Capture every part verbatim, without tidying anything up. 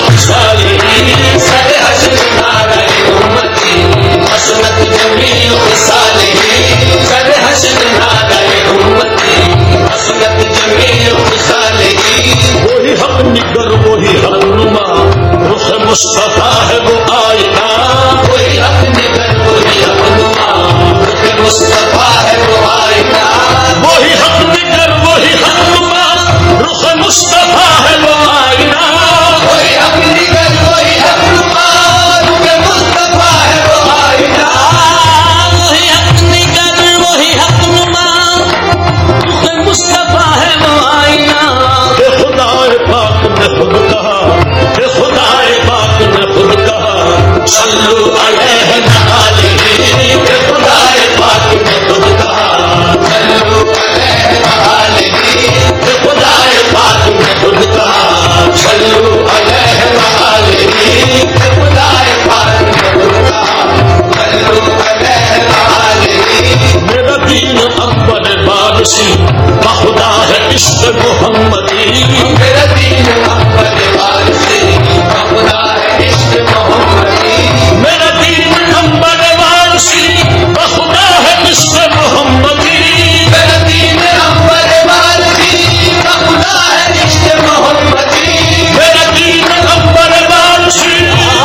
मुस्तफा है वो आईना, कोई अपने घर वही अपनुमा, मुस्तफा है वो आईना, वही अपने घर वही अपनुमा, रुख मुस्तफा है वो आईना, कोई अपने घर वही अपनुमा, रुख मुस्तफा है वो आईना, वही अपने घर वही अपनुमा, रुख मुस्तफा है वो आईना। खुदाए पाक ने खुद कहा, खुदाए पाक ने खुद कहा, सल्लू अलैहि व आलिही, खुदाए पाक ने खुद कहा, सल्लू अलैहि व आलिही, खुदाए पाक ने खुद कहा, सल्लू अलैहि व आलिही, खुदाए पाक ने खुद कहा, सल्लू अलैहि व आलिही। मेरा दीन अकबर बारिशी खुदा है इश्क़ मोहम्मदी, मेरा दीन अकबर बारिशी खुदा है इश्क़ मोहम्मदी, मेरा दीन अकबर बारिशी खुदा है इश्क़ मोहम्मदी, मेरा दीन अकबर बारिशी खुदा है इश्क़ मोहम्मदी, मेरा दीन अकबर बारिशी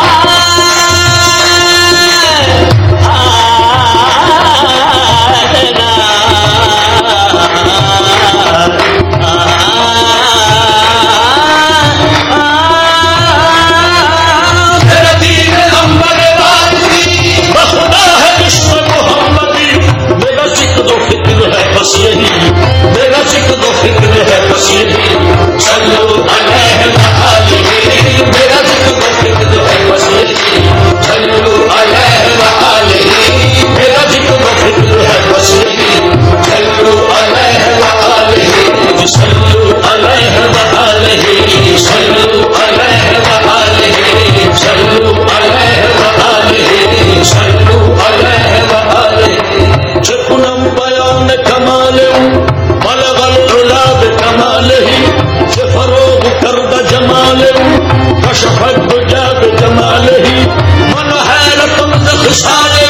बस यही मेरा जिक्र दो फिक्र है, बस यही सल्लू अलैहि व आलिही, मेरा जिक्र दो फिक्र है, बस यही सल्लू अलैहि व आलिही, मेरा जिक्र दो फिक्र है, बस यही सल्लू अलैहि व आलिही, सल्लू अलैहि व आलिही, सल्लू अलैहि व आलिही, सल्लू अलैहि व आलिही, सल्लू अलैहि व आलिही। जकुनम बयान कमाले बलगल उला बकमालिही, फरोग करद जमाले कशफत दुजा बजमालिही, मन हैरतम ज़ख़साले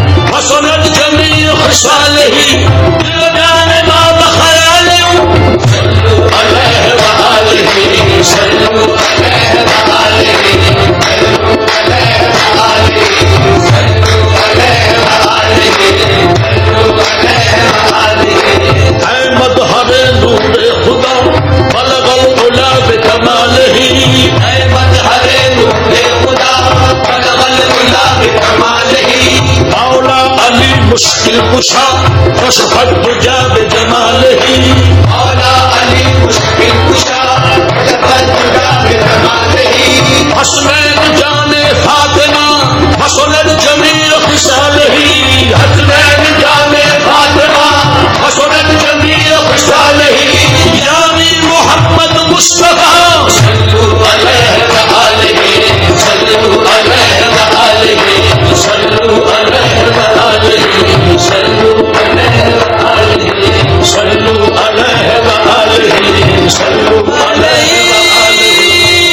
हसनत जमी ख़सालिही, दिल जाने मा बख़याले, सल्लू अलैहि व आलिही, सल्लू अलैहि व आलिही, सल्लू अलैहि व आलिही, सल्लू अलैहि व आलिही, सल्लू अलैहि व आलिही। ऐ मदहरे नूरे खुदा बलगल उला बकमालिही, ऐ मदहरे नूरे खुदा बलगल उला बकमालिही, मौला अली मुश्किल कुशा कशफत दुजा बजमालिही, मौला अली मुश्किल कुशा कशफत दुजा बजमालिही, हसनैन जाने फातिमा हसनत जमील ख़िसालिही, हसनैन जाने फातिमा हसनत जमील ख़िसालिही, यानी मोहम्मद मुस्तफा सल्लू अलैहि व आलिही, सल्लू अलैहि व आलिही, सल्लू अलैहि व आलिही, सल्लू अलैहि व आलिही, सल्लू अलैहि व आलिही, सल्लू अलैहि व आलिही,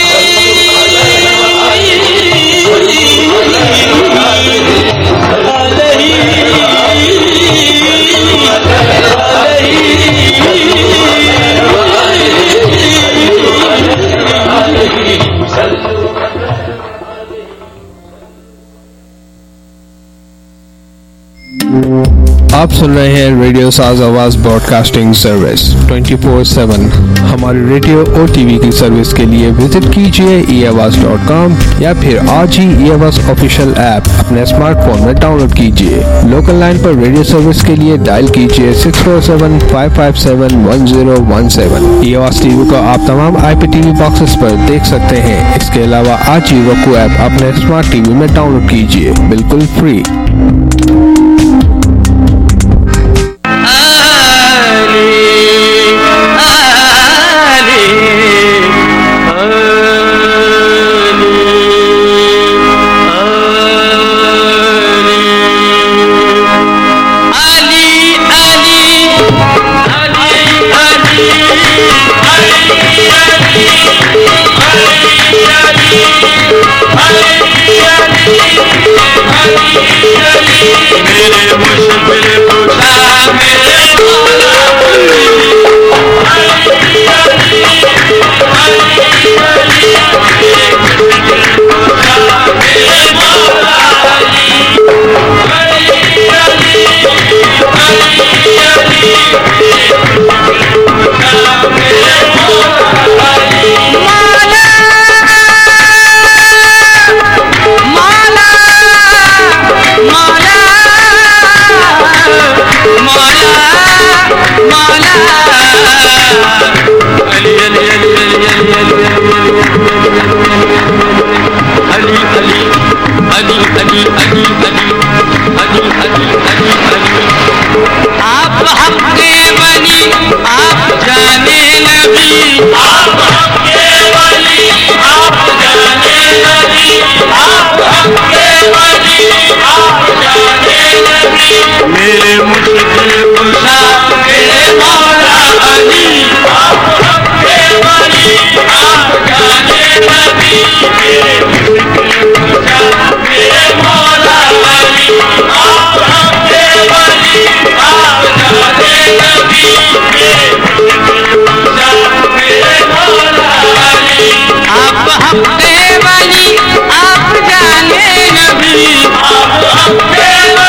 आप सुन रहे हैं रेडियो साज आवाज broadcasting service twenty four seven. हमारी रेडियो और टीवी की सर्विस के लिए विजिट कीजिए ई आवाज डॉट कॉम या फिर आज ही ई आवाज ऑफिशियल ऐप अपने स्मार्टफोन में डाउनलोड कीजिए। लोकल लाइन पर रेडियो सर्विस के लिए डायल कीजिए six four seven five five seven one zero one seven. E Awaaz TV को आप तमाम आई पी टीवी बॉक्सेस पर देख सकते हैं। इसके अलावा आज ही roku ऐप अपने स्मार्ट टीवी में डाउनलोड कीजिए बिल्कुल फ्री। Ali मेरे मुश्किल कुशा मेरे मौला मेरे मुश्किल कुशा मेरे मौला अली आप हमके वली आप जाने नबी मेरे मुश्किल कुशा मेरे मौला अली आप हमके वली आप जाने नबी मेरे मुश्किल कुशा मेरे मौला अली आप हमके वली आप जाने नबी आप हमके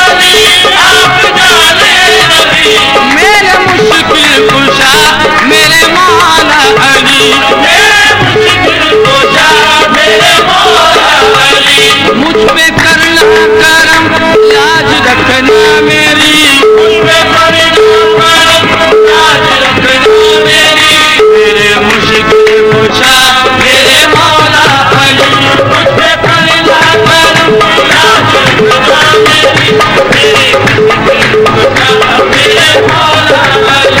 कुशा मेरे मौला अली मेरे मुश्किल कुशा मेरे मौला अली मुझ पे करना करम लाज रखना मेरी मुझ पे करना करम लाज रखना मेरी मेरे मुश्किल कुशा मेरे मौला अली मुझ पे करना करम लाज रखना मेरी मेरे मुश्किल कुशा मेरे मौला अली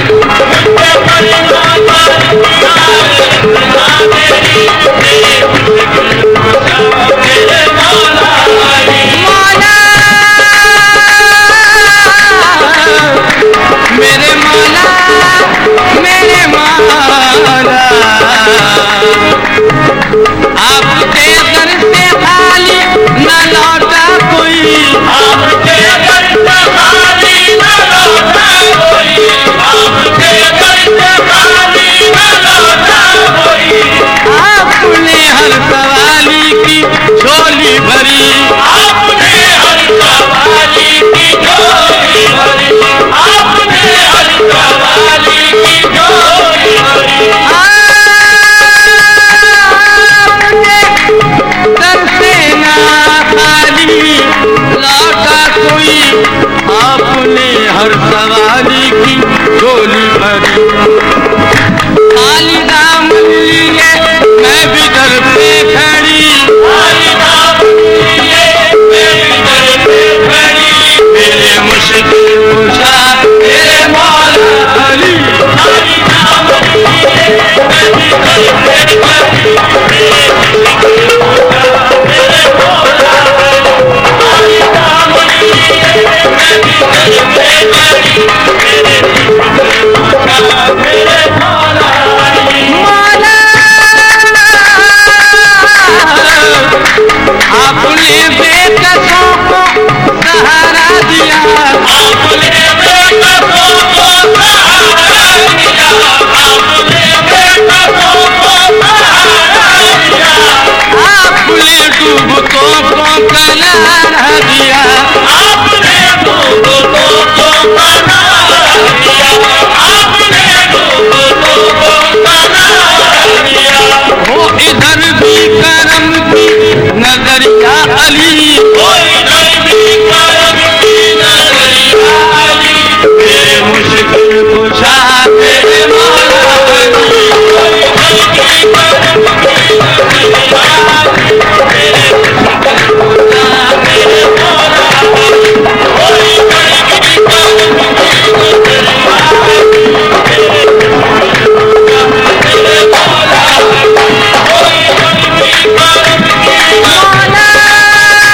मेरे मौला मेरे मौला आपके दर से खाली न लौटा कोई आपके दर से खाली न लौटा कोई आपके दर से खाली न लौटा कोई आपने हर सवाली की झोली भरी आपने हर सवाली की झोली भरी आपने हर सवाली की झोली भरी आपने दर से ना खाली लौटा कोई आपने हर सवाली की झोली भरी खाली दामन लिए मैं भी दर पे खड़ी खाली दामन लिए मैं भी दर पे खड़ी मेरे मुश्किल कुशा मेरे मौला अली खाली दामन लिए मैं भी दर पे खड़ी मेरे मुश्किल कुशा मेरे मौला अली खाली दामन लिए मैं भी दर पे खड़ी मेरे मुश्किल कुशा मेरे मौला अली मौला आपने बेकसों को सहारा दिया आपने बेकसों को सहारा दिया आपने बेकसों को सहारा दिया आपने डूबतों को किनारा दिया आपने डूबतों को किनारा दिया आपने डूबतों को किनारा दिया वो इधर भी करम की नजरिया अली वो इधर भी करम की नजरिया अली मेरे मुश्किल कुशा मेरे मौला अली वो इधर भी करम की नजरिया अली मेरे मुश्किल कुशा मेरे मौला अली वो इधर भी करम की नजरिया अली मेरे मुश्किल कुशा मेरे मौला अली वो इधर भी करम की नजरिया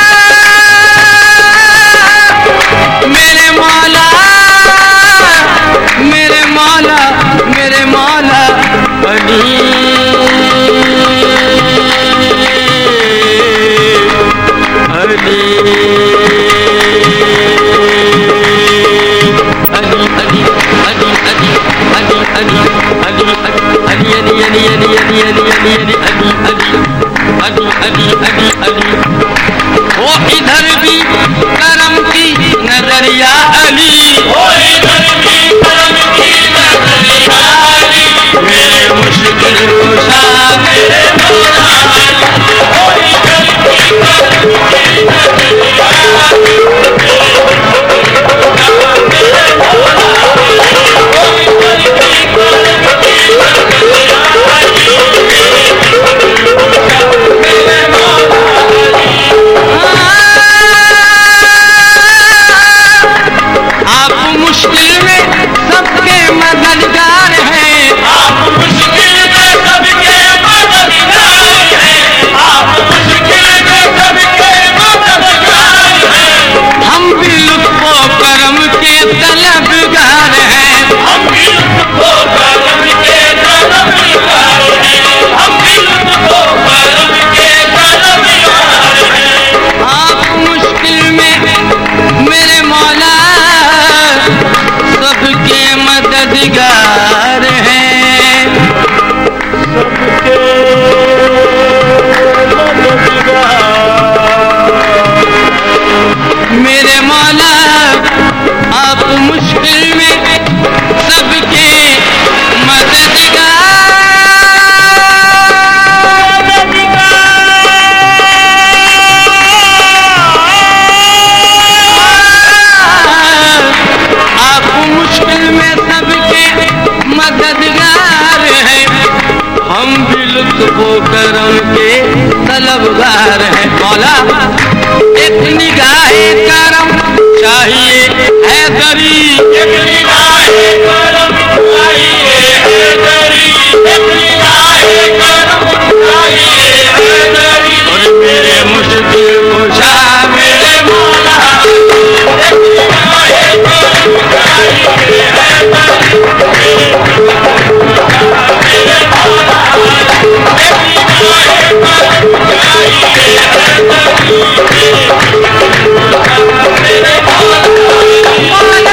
लुत्फो करम के तलबगार है मौला। एक निगाहे करम चाहिए हैदरी, एक निगाहे करम चाहिए हैदरी, एक निगाहे करम चाहिए हैदरी। और मेरे मुश्किल कुशा मेरे मौला, एक निगाहे करम चाहिए हैदरी, मेरे मुश्किल कुशा मेरे मौला, एक निगाहे करम चाहिए हैदरी, मेरे मुश्किल कुशा मेरे मौला।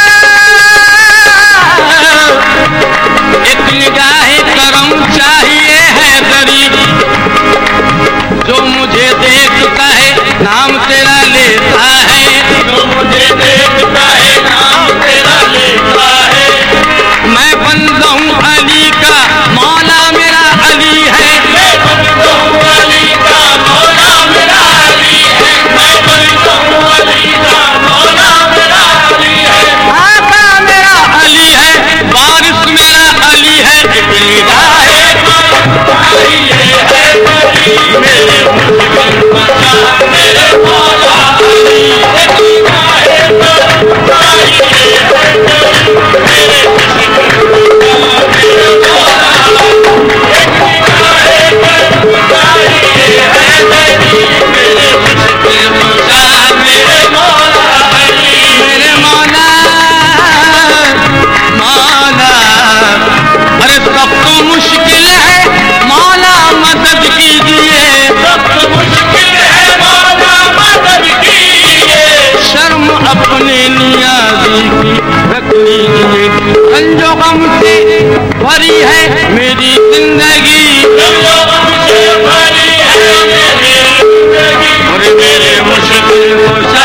एक निगाहे करम चाहिए हैदरी, जो मुझे देखता है नाम तेरा लेता है, जो मुझे देखता है नाम तेरा लेता है। मैं बंदा हूँ अली का, मौला मेरा अली है, मैं बंदा हूँ अली का, मौला मेरा अली है, मैं बंदा हूँ अली का, मौला मेरा अली है। आका मेरा अली है, वारिस मेरा अली है। एक निगाहे चाहिए हैदरी, मेरे मुश्किल कुशा मेरे मौला अली, एक निगाहे चाहिए हैदरी, मेरे मुश्किल कुशा मेरे मौला, एक निगाहे चाहिए हैदरी, मेरे मुश्किल कुशा मेरे मौला अली, मेरे मौला मौला। अरे सख्त मुश्किल है मौला मदद कीजिए, सख्त मुश्किल है मौला मदद कीजिए। शर्म अपने नियाज़ी की रख लीजिए, रंजो गम से भरी है मेरी जिंदगी, रंजो गम से भरी है मेरी जिंदगी। और मेरे मुश्किल कुशा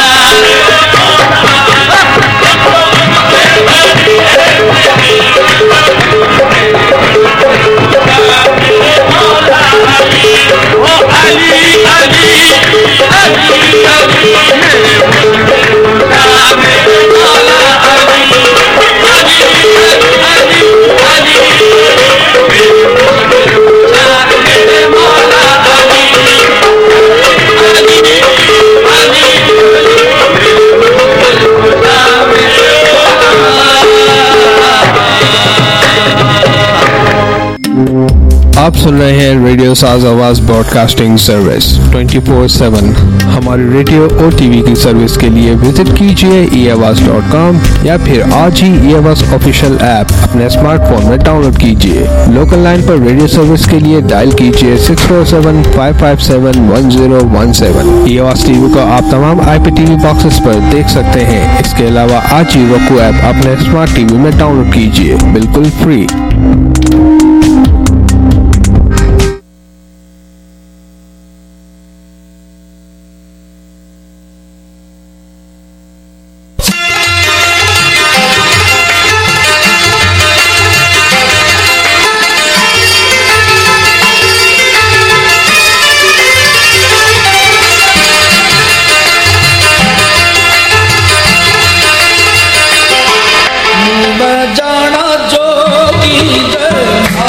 आप सुन रहे हैं रेडियो साज आवाज broadcasting service twenty four seven. हमारी रेडियो और टीवी की सर्विस के लिए विजिट कीजिए ई आवाज डॉट कॉम या फिर आज ही ई आवाज ऑफिशियल ऐप अपने स्मार्टफोन में डाउनलोड कीजिए। लोकल लाइन पर रेडियो सर्विस के लिए डायल कीजिए six four seven five five seven one zero one seven. E Awaaz TV को आप तमाम आई पी टीवी बॉक्सेस पर देख सकते हैं। इसके अलावा आज ही roku ऐप अपने स्मार्ट टीवी में डाउनलोड कीजिए, बिल्कुल फ्री। जाना जोगी जय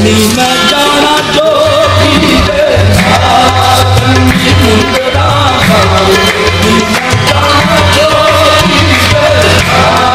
नी मैं जाना जो भी है नी मैं जाना जो भी है।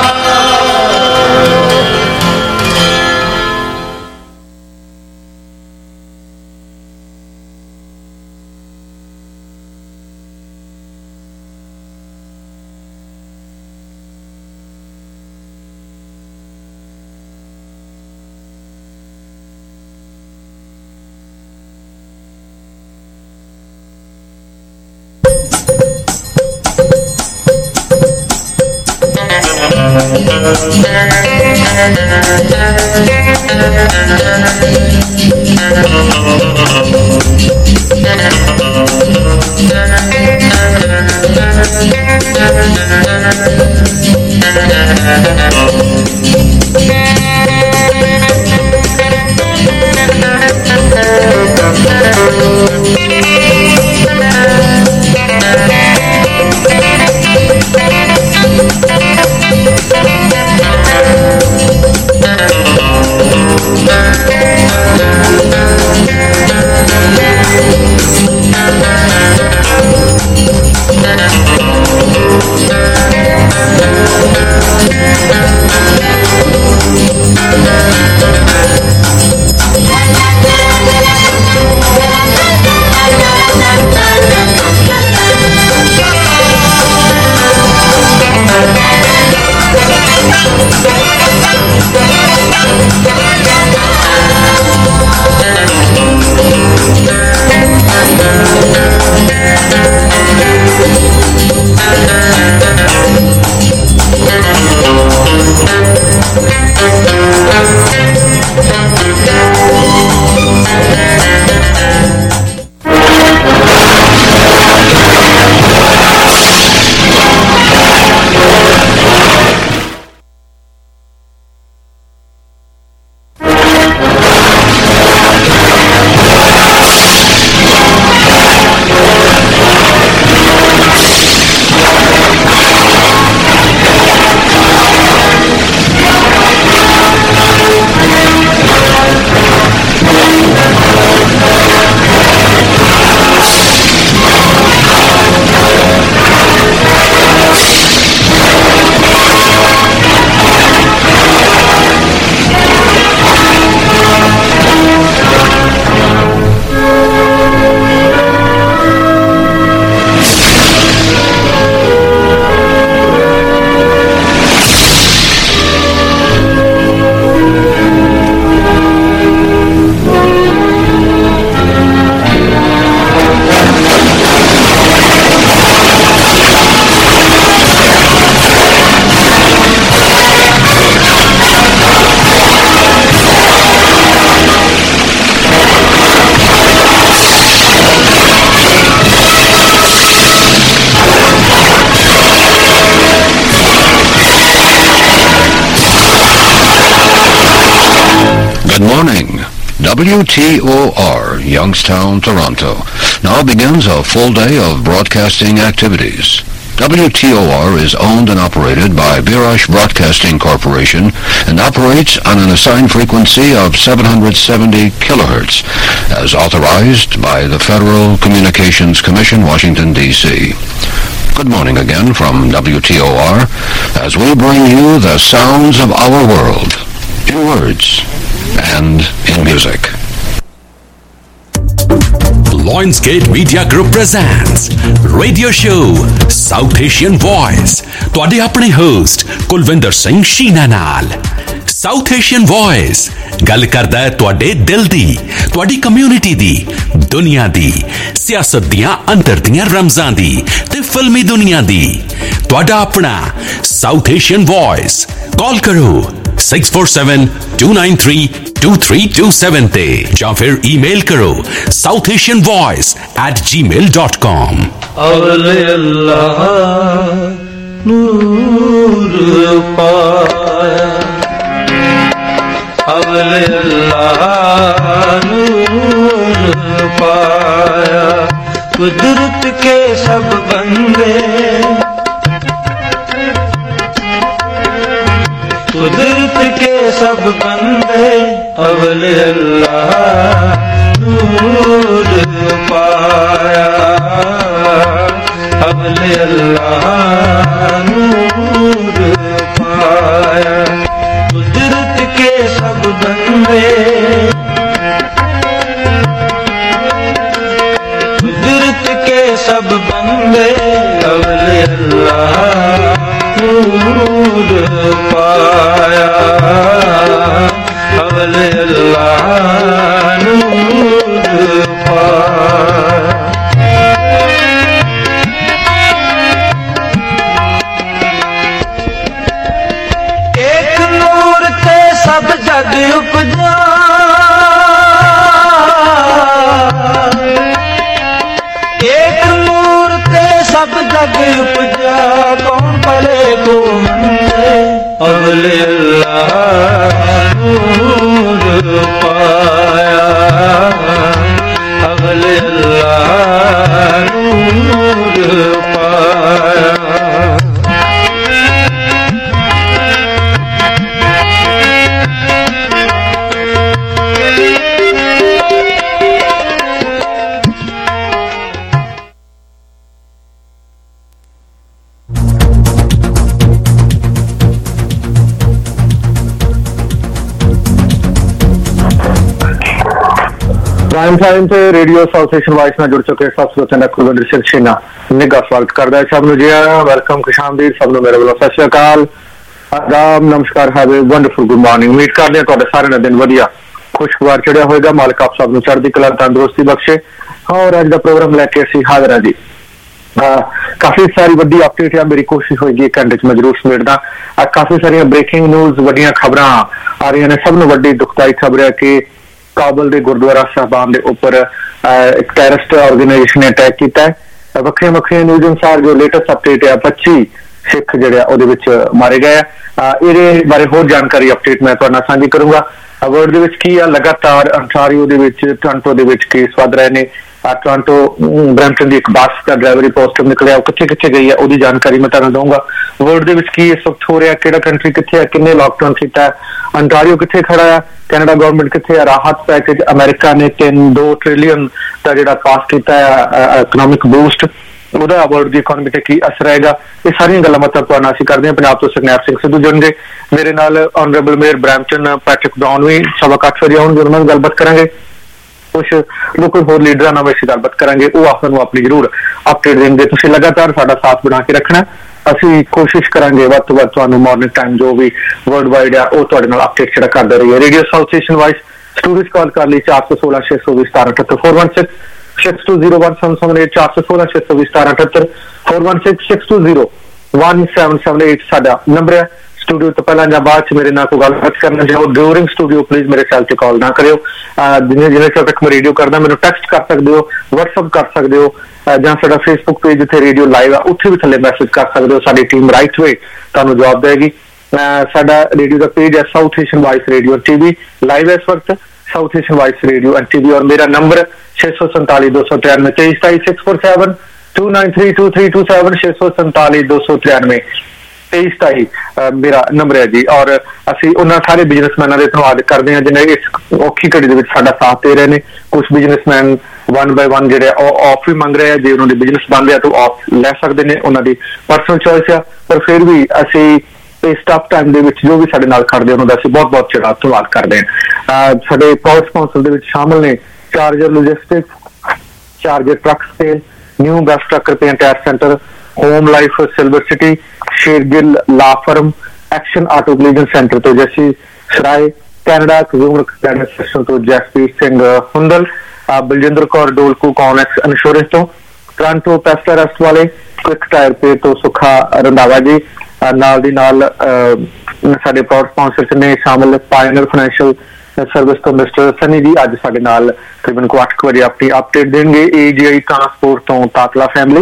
Good morning. W T O R, Youngstown, Toronto, now begins a full day of broadcasting activities. W T O R is owned and operated by Birash Broadcasting Corporation and operates on an assigned frequency of seven hundred seventy kilohertz, as authorized by the Federal Communications Commission, Washington, D C Good morning again from W T O R, as we bring you the sounds of our world, in words and in music. Lionsgate Media Group presents Radio Show South Asian Voice. ਤੁਹਾਡੇ ਆਪਣੇ host Kulwinder Singh Sheena ਨਾਲ। South Asian Voice ਗੱਲ ਕਰਦਾ ਹੈ ਤੁਹਾਡੇ ਦਿਲ ਦੀ, ਤੁਹਾਡੀ community ਦੀ, ਦੁਨੀਆ ਦੀ, ਸਿਆਸਤ ਦੀਆਂ ਅੰਦਰ ਦੀਆਂ ਰਮਜ਼ਾਂ ਦੀ ਤੇ ਫਿਲਮੀ ਦੁਨੀਆ ਦੀ। ਤੁਹਾਡਾ ਆਪਣਾ South Asian Voice। ਕਾਲ ਕਰੋ six four seven two nine three two three two seven ਤੇ ਜਾਂ ਫਿਰ ਈਮੇਲ ਕਰੋ south asian voice at gmail dot com। अवले Allah नूर पाया, अवले अल्लाह नूर पाया, कुदरत के सब बंदे, कुदरत के सब बंदे अवले अल्लाह नूर पाया, अवले अल्लाह नूर पाया। कुदरत के सब बंदे, कुदरत के सब बंदे अवले अल्लाह नूर पाया, अवले अल्लाह नूर पाया। एक नूर ते सब जग उपजा, एक नूर ते सब जग उपजा, कौन भले को मंदे अवले अल्लाह नूर पाया, अवले अल्लाह नूर पाया। प्राइम टाइम ਤੇ ਰੇਡੀਓ ਸਾਊਥ ਏਸ਼ੀਅਨ ਵਾਇਸ ਨਾਲ ਜੁੜ ਚੁੱਕੇ ਸਭ ਸਰੋਤਿਆਂ ਦਾ ਕੁਲਵਿੰਦਰ ਸਿੰਘ ਸ਼ੀਨਾ ਨਿੱਘਾ ਸਵਾਗਤ ਕਰਦਾ ਹੈ। ਸਭ ਨੂੰ ਜੀ ਆਇਆਂ, ਵੈਲਕਮ, ਖੁਸ਼ਾਮਦੀਦ ਸਭ ਨੂੰ ਮੇਰੇ ਵੱਲੋਂ। ਸਤਿ ਸ਼੍ਰੀ ਅਕਾਲ, ਆਦਾਬ, ਨਮਸਕਾਰ, have a wonderful good morning. ਉਮੀਦ ਕਰਦੇ ਹਾਂ ਤੁਹਾਡੇ ਸਾਰਿਆਂ ਦਾ ਦਿਨ ਵਧੀਆ ਖੁਸ਼ਗਵਾਰ ਚੜਿਆ ਹੋਏਗਾ। ਮਾਲਕ ਆਪ ਸਭ ਨੂੰ ਚੜ੍ਹਦੀ ਕਲਾ ਤੰਦਰੁਸਤੀ ਬਖਸ਼ੇ। ਔਰ ਅੱਜ ਦਾ ਪ੍ਰੋਗਰਾਮ ਲੈ ਕੇ ਅਸੀਂ ਹਾਜ਼ਰ ਹਾਂ ਜੀ। ਕਾਫੀ ਸਾਰੀ ਵੱਡੀ ਅਪਡੇਟ ਆ, ਮੇਰੀ ਕੋਸ਼ਿਸ਼ ਹੋਏਗੀ ਇੱਕ ਘੰਟੇ 'ਚ ਮੈਂ ਜ਼ਰੂਰ ਸਮੇਟਦਾ। ਕਾਫੀ ਸਾਰੀਆਂ ਬ੍ਰੇਕਿੰਗ ਨਿਊਜ਼, ਵੱਡੀਆਂ ਖਬਰਾਂ ਆ ਰਹੀਆਂ ਨੇ। ਸਭ ਨੂੰ ਵੱਡੀ ਦੁਖਦਾਈ ਖਬਰ ਹੈ ਕਿ ਕਾਬਲ ਦੇ ਗੁਰਦੁਆਰਾ ਸਾਹਿਬਾਨ ਦੇ ਉੱਪਰ ਇੱਕ ਟੈਰਰਿਸਟ ਆਰਗੇਨਾਈਜੇਸ਼ਨ ਨੇ ਅਟੈਕ ਕੀਤਾ ਹੈ। ਵੱਖਰੀਆਂ ਵੱਖਰੀਆਂ ਨਿਊਜ਼ ਅਨੁਸਾਰ ਜੋ ਲੇਟੈਸਟ ਅਪਡੇਟ ਹੈ, ਪੱਚੀ ਸਿੱਖ ਜਿਹੜੇ ਆ ਉਹਦੇ ਵਿੱਚ ਮਾਰੇ ਗਏ ਆ। ਇਹਦੇ ਬਾਰੇ ਹੋਰ ਜਾਣਕਾਰੀ ਅਪਡੇਟ ਮੈਂ ਤੁਹਾਡੇ ਨਾਲ ਸਾਂਝੀ ਕਰੂੰਗਾ। ਵਰਲਡ ਦੇ ਵਿੱਚ ਕੀ ਆ, ਲਗਾਤਾਰ ਅੰਟਾਰੀਓ ਦੇ ਵਿੱਚ, ਟੋਰਾਂਟੋ ਦੇ ਵਿੱਚ ਕੇਸ ਵੱਧ ਰਹੇ ਨੇ। ਟੋਰਾਂਟੋ ਬਰੈਂਪਟਨ ਦੀ ਇੱਕ ਬੱਸ ਦਾ ਡਰਾਈਵਰੀ ਪੋਸਟਰ ਨਿਕਲਿਆ, ਉਹ ਕਿੱਥੇ ਕਿੱਥੇ ਗਈ ਹੈ ਉਹਦੀ ਜਾਣਕਾਰੀ ਮੈਂ ਤੁਹਾਨੂੰ ਦਊਂਗਾ। ਵਰਲਡ ਦੇ ਵਿੱਚ ਕੀ ਇਸ ਵਕਤ ਹੋ ਰਿਹਾ, ਕਿਹੜਾ ਕੰਟਰੀ ਕਿੱਥੇ ਹੈ, ਕਿੰਨੇ ਲਾਕਡਾਊਨ ਕੀਤਾ ਹੈ, ਅੰਟਾਰੀਓ ਕਿੱਥੇ ਖੜਾ ਹੈ, ਕੈਨੇਡਾ ਗਵਰਨਮੈਂਟ ਕਿੱਥੇ ਹੈ, ਰਾਹਤ ਪੈਕੇਜ ਅਮਰੀਕਾ ਨੇ ਤਿੰਨ ਦੋ ਟ੍ਰਿਲੀਅਨ ਦਾ ਜਿਹੜਾ ਪਾਸ ਕੀਤਾ ਹੈ ਇਕਨੋਮਿਕ ਬੂਸਟ, ਉਹਦਾ ਵਰਲਡ ਦੀ ਇਕਨੋਮੀ ਤੇ ਕੀ ਅਸਰ ਆਏਗਾ, ਇਹ ਸਾਰੀਆਂ ਗੱਲਾਂ ਮਤਲਬ ਤੁਹਾਨੂੰ ਅਸੀਂ ਕਰਦੇ ਹਾਂ। ਪੰਜਾਬ ਤੋਂ ਸੁਖਨੈਬ ਸਿੰਘ ਸਿੱਧੂ ਜੁੜਨਗੇ ਮੇਰੇ ਨਾਲ, honourable mayor Brampton Patrick Brown ਵੀ ਸਵਾ ਅੱਠ ਵਜੇ ਆਉਣਗੇ, ਉਹਨਾਂ ਨਾਲ ਗੱਲਬਾਤ ਕਰਾਂਗੇ। ਕੁਛ ਲੋਕਲ ਹੋਰ ਲੀਡਰਾਂ ਨਾਲ ਅਸੀਂ ਗੱਲਬਾਤ ਕਰਾਂਗੇ, ਉਹ ਆਪਾਂ ਨੂੰ ਆਪਣੀ ਜ਼ਰੂਰ ਅਪਡੇਟ ਦੇਣਗੇ। ਤੁਸੀਂ ਲਗਾਤਾਰ ਸਾਡਾ ਸਾਥ ਬਣਾ ਕੇ ਰੱਖਣਾ। ਅਸੀਂ ਕੋਸ਼ਿਸ਼ ਕਰਾਂਗੇ ਵੱਧ ਤੋਂ ਵੱਧ ਤੁਹਾਨੂੰ ਮਾਰਨਿੰਗ ਟਾਈਮ ਜੋ ਵੀ ਵਰਲਡ ਵਾਈਡ ਆ ਉਹ ਤੁਹਾਡੇ ਨਾਲ ਅਪਡੇਟ ਜਿਹੜਾ ਕਰਦੇ ਰਹੀਏ। Radio South Asian voice studio call ਕਰ ਲਈ ਚਾਰ ਸੌ ਸੋਲਾਂ ਛੇ ਸੌ ਵੀਹ ਸਤਾਰਾਂ ਅਠੱਤਰ four one six six two zero one seven seven eight ਚਾਰ ਸੌ ਸੋਲਾਂ ਛੇ ਸੌ ਵੀਹ ਸਤਾਰਾਂ ਅਠੱਤਰ four one six six two zero one seven seven eight ਸਾਡਾ ਨੰਬਰ ਹੈ। ਸਟੂਡੀਓ ਤੋਂ ਪਹਿਲਾਂ ਜਾਂ ਬਾਅਦ ਚ ਮੇਰੇ ਨਾਲ ਕੋਈ ਗੱਲਬਾਤ ਕਰਨਾ ਚਾਹੋ ਡਿਊਰਿੰਗ ਸਟੂਡੀਓ ਪਲੀਜ਼ ਮੇਰੇ ਸੈਲ ਤੇ ਕਾਲ ਨਾ ਕਰਿਓ। ਜਿੰਨੇ ਜਿੰਨੇ ਚਿਰ ਤੱਕ ਮੈਂ ਰੇਡੀਓ ਕਰਦਾ ਮੈਨੂੰ ਟੈਕਸਟ ਕਰ ਸਕਦੇ ਹੋ, ਵਟਸਐਪ ਕਰ ਸਕਦੇ ਹੋ, ਜਾਂ ਸਾਡਾ ਫੇਸਬੁੱਕ ਪੇਜ ਜਿੱਥੇ ਰੇਡੀਓ ਲਾਈਵ ਆ ਉੱਥੇ ਵੀ ਥੱਲੇ ਮੈਸੇਜ ਕਰ ਸਕਦੇ ਹੋ। ਸਾਡੀ ਟੀਮ ਰਾਈਟ ਵੇ ਤੁਹਾਨੂੰ ਜਵਾਬ ਦੇਗੀ। ਸਾਡਾ ਰੇਡੀਓ ਦਾ ਪੇਜ ਹੈ South Asian voice radio TV live ਇਸ ਵਕਤ South Asian voice radio and TV. ਔਰ ਮੇਰਾ ਨੰਬਰ ਛੇ ਸੌ ਸੰਤਾਲੀ ਦੋ ਸੌ ਤਰਾਨਵੇਂ ਤੇਈ ਸਤਾਈ six four seven two nine three two three two seven ਛੇ ਸੌ ਸੰਤਾਲੀ ਦੋ ਸੌ ਤਰਾਨਵੇਂ ਤੇਈ ਸਤਾਈ ਮੇਰਾ ਨੰਬਰ ਹੈ ਜੀ। ਔਰ ਅਸੀਂ ਉਹਨਾਂ ਸਾਰੇ ਬਿਜ਼ਨਸਮੈਨਾਂ ਦੇ ਧੰਨਵਾਦ ਕਰਦੇ ਹਾਂ ਜਿਹਨੇ ਇਸ ਔਖੀ ਘੜੀ ਦੇ ਵਿੱਚ ਸਾਡਾ ਸਾਥ ਦੇ ਰਹੇ ਨੇ। ਕੁਝ ਬਿਜ਼ਨਸਮੈਨ ਵਨ ਬਾਏ ਵਨ ਜਿਹੜੇ ਉਹ ਆਫ ਵੀ ਮੰਗ ਰਹੇ ਆ, ਜੇ ਉਹਨਾਂ ਦੇ ਬਿਜ਼ਨਸ ਬੰਦ ਆ ਤਾਂ ਆਫ ਲੈ ਸਕਦੇ ਨੇ, ਉਹਨਾਂ ਦੀ ਪਰਸਨਲ ਚੋਇਸ ਆ। ਪਰ ਫਿਰ ਵੀ ਅਸੀਂ ਇਸ ਟਫ ਟਾਈਮ ਦੇ ਵਿੱਚ ਜੋ ਵੀ ਸਾਡੇ ਨਾਲ ਖੜਦੇ ਉਹਨਾਂ ਦਾ ਅਸੀਂ ਬਹੁਤ ਬਹੁਤ ਜਿਹੜਾ ਧੰਨਵਾਦ ਕਰਦੇ ਹਾਂ। ਸਾਡੇ ਪਾਵਰ ਸਪਾਂਸਰ ਦੇ ਵਿੱਚ ਸ਼ਾਮਲ ਨੇ charger logistics, charger truck sale, new best truck repair tyre centre, home life silver city, Shergill law firm, action auto collision centre ਤੋਂ Jessie Sarai, Canada consumer credit system ਤੋਂ ਜਸਪੀਰ ਸਿੰਘ ਹੁੰਦਲ, ਬਲਜਿੰਦਰ ਕੌਰ ਡੋਲਕੂ ਕੌਨੈਕਸ ਇੰਸ਼ੋਰੈਂਸ ਤੋਂ, ਟੋਰਾਂਟੋ ਪੈਸਟਾ ਰੈਸਟ ਵਾਲੇ, quick tyre pay ਤੋਂ ਸੁੱਖਾ ਰੰਧਾਵਾ ਜੀ, ਨਾਲ ਦੀ ਨਾਲ ਸਾਡੇ power sponsor ਨੇ ਸ਼ਾਮਲ ਪਾਇਨਰ ਫਾਈਨੈਂਸ਼ੀਅਲ ਸਰਵਿਸ ਤੋਂ ਮਿਸਟਰ ਸਨੀ ਜੀ ਅੱਜ ਸਾਡੇ ਨਾਲ ਤਕਰੀਬਨ ਕੋ ਅੱਠ ਵਜੇ ਆਪਣੀ ਅਪਡੇਟ ਦੇਣਗੇ। ਏਜੀਆਈ ਟਰਾਂਸਪੋਰਟ ਤੋਂ ਤਾਤਲਾ ਫੈਮਿਲੀ,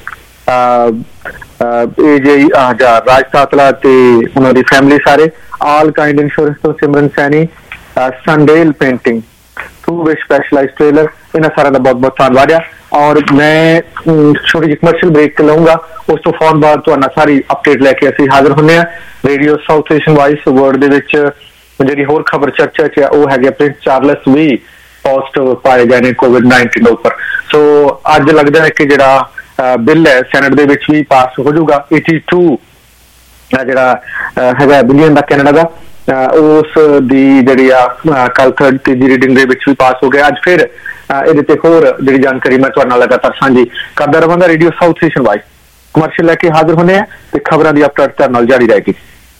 ਏਜੀਆਈ ਰਾਜ ਤਾਤਲਾ ਤੇ ਉਹਨਾਂ ਦੀ ਫੈਮਿਲੀ ਸਾਰੇ, ਆਲ ਕਾਈਂਡ ਇੰਸ਼ੋਰੈਂਸ ਤੋਂ ਸਿਮਰਨ ਸੈਣੀ, ਸੰਡੇਲ painting, two way specialise trailer, ਇਹਨਾਂ ਸਾਰਿਆਂ ਦਾ ਬਹੁਤ ਬਹੁਤ ਧੰਨਵਾਦ ਆ। ਔਰ ਮੈਂ ਛੋਟੀ ਜਿਹੀ ਕਮਰਸ਼ੀਅਲ ਬ੍ਰੇਕ ਲਊਂਗਾ, ਉਸ ਤੋਂ ਫੌਰਨ ਬਾਅਦ ਤੁਹਾਡਾ ਸਾਰੀ ਅਪਡੇਟ ਲੈ ਕੇ ਅਸੀਂ ਹਾਜ਼ਰ ਹੁੰਦੇ ਹਾਂ। Radio South Asian voice world ਦੇ ਵਿੱਚ ਜਿਹੜੀ ਹੋਰ ਖਬਰ ਚਰਚਾ 'ਚ ਉਹ ਹੈਗੇ ਪ੍ਰਿੰਸ ਚਾਰਲਸ ਵੀ ਪੋਜ਼ਿਟਿਵ ਪਾਏ ਗਏ ਨੇ ਕੋਵਿਡ ਨਾਈਨਟੀਨ ਉੱਪਰ। ਸੋ ਅੱਜ ਲੱਗਦਾ ਹੈ ਕਿ ਜਿਹੜਾ ਬਿੱਲ ਹੈ ਸੈਨੇਟ ਦੇ ਵਿੱਚ ਵੀ ਪਾਸ ਹੋ ਜਾਊਗਾ। eighty two ਜਿਹੜਾ ਹੈਗਾ ਬਿਲੀਅਨ ਦਾ ਕੈਨੇਡਾ ਦਾ, ਉਸ ਦੀ ਜਿਹੜੀ ਆ ਕੱਲ ਥਰਡ ਤੀਜੀ ਰੀਡਿੰਗ ਦੇ ਵਿੱਚ ਵੀ ਪਾਸ ਹੋ ਗਿਆ। ਅੱਜ ਫਿਰ ਇਹਦੇ ਤੇ ਹੋਰ ਜਿਹੜੀ ਜਾਣਕਾਰੀ ਮੈਂ ਤੁਹਾਡੇ ਨਾਲ ਲਗਾਤਾਰ ਸਾਂਝੀ ਕਰਦਾ ਰਹਾਂਗਾ। Radio South Asian voice commercial लेके हाजिर होने हैं, खबर की अपडेट करने जारी रहेगी।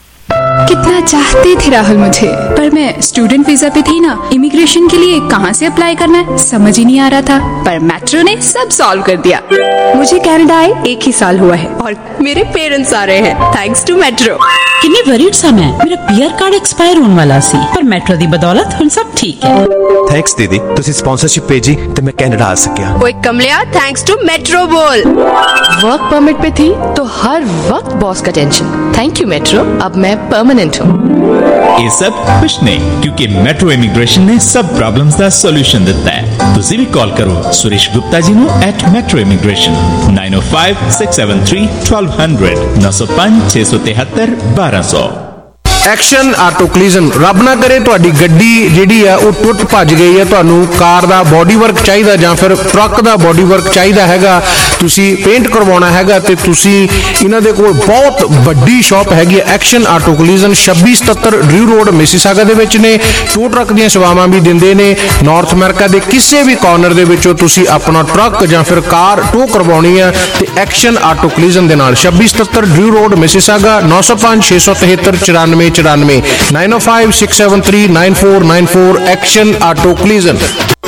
कितना चाहते थे राहुल मुझे, पर मैं स्टूडेंट वीजा पे थी ना, इमिग्रेशन के लिए कहाँ से अप्लाई करना है समझ ही नहीं आ रहा था, पर मेट्रो ने सब सॉल्व कर दिया। मुझे कनाडा आए एक ही साल हुआ है और मेरे पेरेंट्स आ रहे हैं थैंक्स टू मेट्रो। किन्नी वरीड सा मैं, मेरा पीआर कार्ड एक्सपायर होने वाला सी, पर मेट्रो दी बदौलत हुन सब ठीक है। थैंक्स दीदी, तुसी स्पॉन्सरशिप भेजी ते मैं कनाडा आ सकिया। ओए कमलिया, थैंक्स टू मेट्रो बोल। वर्क परमिट पे थी तो हर वक्त बॉस का टेंशन, थैंक यू मेट्रो, अब मैं परमानेंट हूँ। ये सब कुछ नहीं, क्योंकि मेट्रो इमिग्रेशन ने सब प्रॉब्लम्स का सॉल्यूशन दिता है। तुसी भी कॉल करो Suresh Gupta ji now at metro immigration nine oh five six seven three one two zero zero नौ सौ पाँच छह सौ तिहत्तर बारह सौ। Action auto collision. ਰੱਬ ਨਾ ਕਰੇ ਤੁਹਾਡੀ ਗੱਡੀ ਜਿਹੜੀ ਆ ਉਹ ਟੁੱਟ ਭੱਜ ਗਈ ਹੈ, ਤੁਹਾਨੂੰ ਕਾਰ ਦਾ ਬੋਡੀ ਵਰਕ ਚਾਹੀਦਾ ਜਾਂ ਫਿਰ ਟਰੱਕ ਦਾ ਬੋਡੀ ਵਰਕ ਚਾਹੀਦਾ ਹੈਗਾ, ਤੁਸੀਂ ਪੇਂਟ ਕਰਵਾਉਣਾ ਹੈਗਾ ਤੇ ਤੁਸੀਂ ਇਹਨਾਂ ਦੇ ਕੋਲ ਬਹੁਤ ਵੱਡੀ ਸ਼ਾਪ ਹੈਗੀ ਹੈ ਐਕਸ਼ਨ ਆਟੋ ਕਲੀਜ਼ਨ ਛੱਬੀ ਸਤੱਤਰ ਡਰਿਊ ਰੋਡ ਮਿਸੀਸਾਗਾ ਦੇ ਵਿੱਚ ਨੇ। ਟੋ ਟਰੱਕ ਦੀਆਂ ਸੇਵਾਵਾਂ ਵੀ ਦਿੰਦੇ ਨੇ। ਨਾਰਥ ਅਮਰੀਕਾ ਦੇ ਕਿਸੇ ਵੀ ਕਾਰਨਰ ਦੇ ਵਿੱਚੋਂ ਤੁਸੀਂ ਆਪਣਾ ਟਰੱਕ ਜਾਂ ਫਿਰ ਕਾਰ ਟੋ ਕਰਵਾਉਣੀ ਹੈ ਤੇ ਐਕਸ਼ਨ ਆਟੋ ਕਲੀਜ਼ਨ ਦੇ ਨਾਲ ਛੱਬੀ ਸਤੱਤਰ ਡਰਿਊ ਰੋਡ ਮਿਸੀਸਾਗਾ ਨੌ ਸੌ ਪੰਜ ਛੇ ਸੌ ਤਿਹੱਤਰ ਚੁਰਾਨਵੇਂ ਚੁਰਾਨਵੇਂ nine oh five six seven three nine four nine four action auto collision.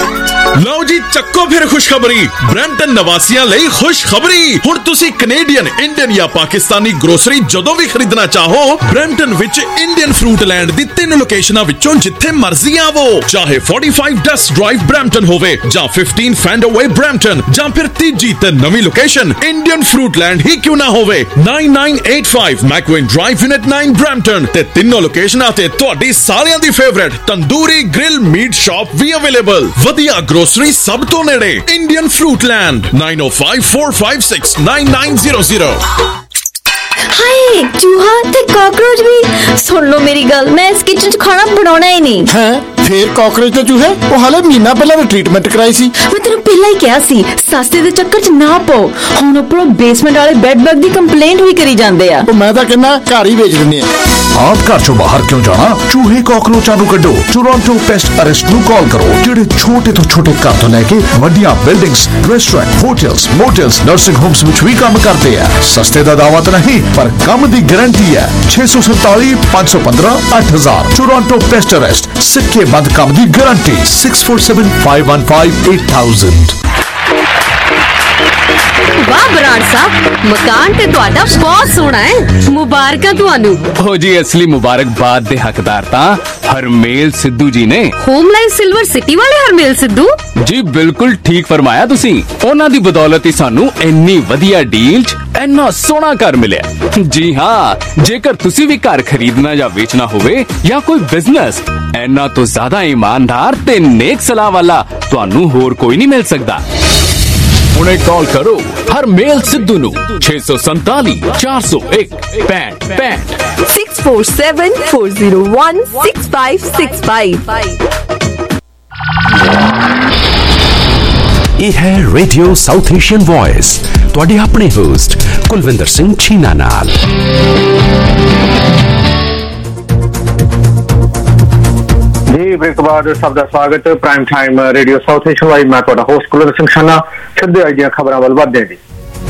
ਲਓ ਜੀ ਚੱਕੋ ਫਿਰ ਖੁਸ਼ਖਬਰੀ, ਬ੍ਰੈਂਟਨ ਨਿਵਾਸੀਆਂ ਲਈ ਖੁਸ਼ਖਬਰੀ। ਹੁਣ ਤੁਸੀਂ ਕੈਨੇਡੀਅਨ, ਇੰਡੀਅਨ ਜਾਂ ਪਾਕਿਸਤਾਨੀ ਗਰੋਸਰੀ ਜਦੋਂ ਵੀ ਖਰੀਦਣਾ ਚਾਹੋ, ਬ੍ਰੈਂਟਨ ਵਿੱਚ ਇੰਡੀਅਨ ਫਰੂਟ ਲੈਂਡ ਦੀ ਤਿੰਨ ਲੋਕੇਸ਼ਨਾਂ ਵਿੱਚੋਂ ਜਿੱਥੇ ਮਰਜ਼ੀ ਆਵੋ, ਚਾਹੇ forty-five ਡਸਟ ਡਰਾਈਵ ਬ੍ਰੈਂਟਨ ਹੋਵੇ ਜਾਂ fifteen ਫੈਂਡਰਵੇ ਬ੍ਰੈਂਟਨ ਜਾਂ ਫਿਰ ਤੀਜੀ ਤੇ ਨਵੀਂ ਲੋਕੇਸ਼ਨ ਇੰਡੀਅਨ ਫਰੂਟ ਲੈਂਡ ਹੀ ਕਿਉਂ ਨਾ ਹੋਵੇ, nine nine eight five McVean drive unit nine Brampton ਤੇ ਤਿੰਨੋਂ ਲੋਕੇਸ਼ਨਾਂ ਤੇ ਤੁਹਾਡੀ ਸਾਰਿਆਂ ਦੀ favourite tandoori grill meat shop ਵੀ ਅਵੇਲੇਬਲ। ਵਧੀਆ ਗਰੋਸਰੀ ਸਭ ਤੋਂ ਨੇੜੇ Indian fruit land nine oh five four five six nine nine zero zero। हाय चूहा ते कॉकरोच भी सुन लो मेरी गल, मैं इस किचन च खाना बनाना ही नहीं है। फिर कॉकरोच ते चूहे ਉਹ ਹਾਲੇ ਮਹੀਨਾ ਪਹਿਲਾਂ ਵੀ ਟ੍ਰੀਟਮੈਂਟ ਕਰਾਈ ਸੀ। ਮੈਂ ਤੈਨੂੰ ਪਹਿਲਾਂ ਹੀ ਕਿਹਾ ਸੀ ਸਸਤੇ ਦੇ ਚੱਕਰ 'ਚ ਨਾ ਪਾਓ, ਹੁਣ ਉੱਪਰੋਂ ਬੇਸਮੈਂਟ ਵਾਲੇ ਬੈੱਡ ਬਗ ਦੀ ਕੰਪਲੇਂਟ ਵੀ ਕਰੀ ਜਾਂਦੇ ਆ। ਉਹ ਮੈਂ ਤਾਂ ਕਹਿੰਦਾ ਘਰ ਹੀ ਵੇਚ ਦਿੰਦੇ ਆ। ਆਪ ਘਰ ਚੋਂ ਬਾਹਰ ਕਿਉਂ ਜਾਣਾ, ਚੂਹੇ ਕਾਕਰੋਚਾਂ ਨੂੰ ਕੱਢੋ। ਟੋਰਾਂਟੋ ਪੈਸਟ ਅਰੈਸਟ ਨੂੰ ਕਾਲ ਕਰੋ, ਜਿਹੜੇ ਛੋਟੇ ਤੋਂ ਛੋਟੇ ਘਰ ਤੋਂ ਲੈ ਕੇ ਵੱਡੀਆਂ buildings, restaurant, hotels, motels, nursing homes ਵਿੱਚ ਵੀ ਕੰਮ ਕਰਦੇ ਆ। ਸਸਤੇ ਦਾ ਦਾਅਵਾ ਤਾਂ ਨਹੀਂ, ਪਰ ਕੰਮ ਦੀ ਗਾਰੰਟੀ ਹੈ। ਛੇ ਸੌ ਸੰਤਾਲੀ ਪੰਜ ਸੌ ਪੰਦਰਾਂ ਅੱਠ ਹਜ਼ਾਰ। ਟੋਰਾਂਟੋ ਪੈਸਟ ਅਰੈਸਟ, ਸਿੱਕੇ ਬੰਦ ਕੰਮ ਦੀ guarantee. six four seven five one five eight thousand। वाह बराड़ साहब, मकान ते तुहाडा बहुत सोहना है, मुबारकां तुहानू। हो जी, असली मुबारकबाद दे हकदार तां हरमेल सिद्धू जी ने। होमलाइन सिल्वर सिटी वाले हरमेल सिद्धू जी, बिल्कुल ठीक फरमाया तुसी। उन्हां दी बदौलत ही सानू इन्नी वधिया डील च इन्ना सोहना घर मिलिया। जी हां, जेकर तुसी भी घर खरीदना या बेचना होवे या कोई बिजनेस, इन्ना तो ज्यादा ईमानदार ते नेक सलाह वाला तुहानू होर कोई नहीं मिल सकदा। उन्हें कॉल करो हरमेल सिद्धू नू छे सौ संताली चार सौ एक पैंठ पैंठ six four seven four zero one six five six five। ਇਹ ਹੈ ਰੇਡੀਓ ਸਾਊਥ ਏਸ਼ੀਅਨ ਵੌਇਸ, ਤੁਹਾਡੇ ਆਪਣੇ ਹੋਸਟ ਕੁਲਵਿੰਦਰ ਸਿੰਘ ਛੀਨਾ ਨਾਲ। जी ब्रेक के बाद सबका स्वागत prime time radio South Asian voice. मैं ਤੁਹਾਡਾ ਹੋਸਟ ਕੁਲਵਿੰਦਰ ਸਿੰਘ ਛੀਨਾ। ਸਿੱਧੇ ਅੱਜ ਦੀਆਂ ਖਬਰਾਂ ਵੱਲ ਵਧਦੇ ਹਾਂ ਜੀ।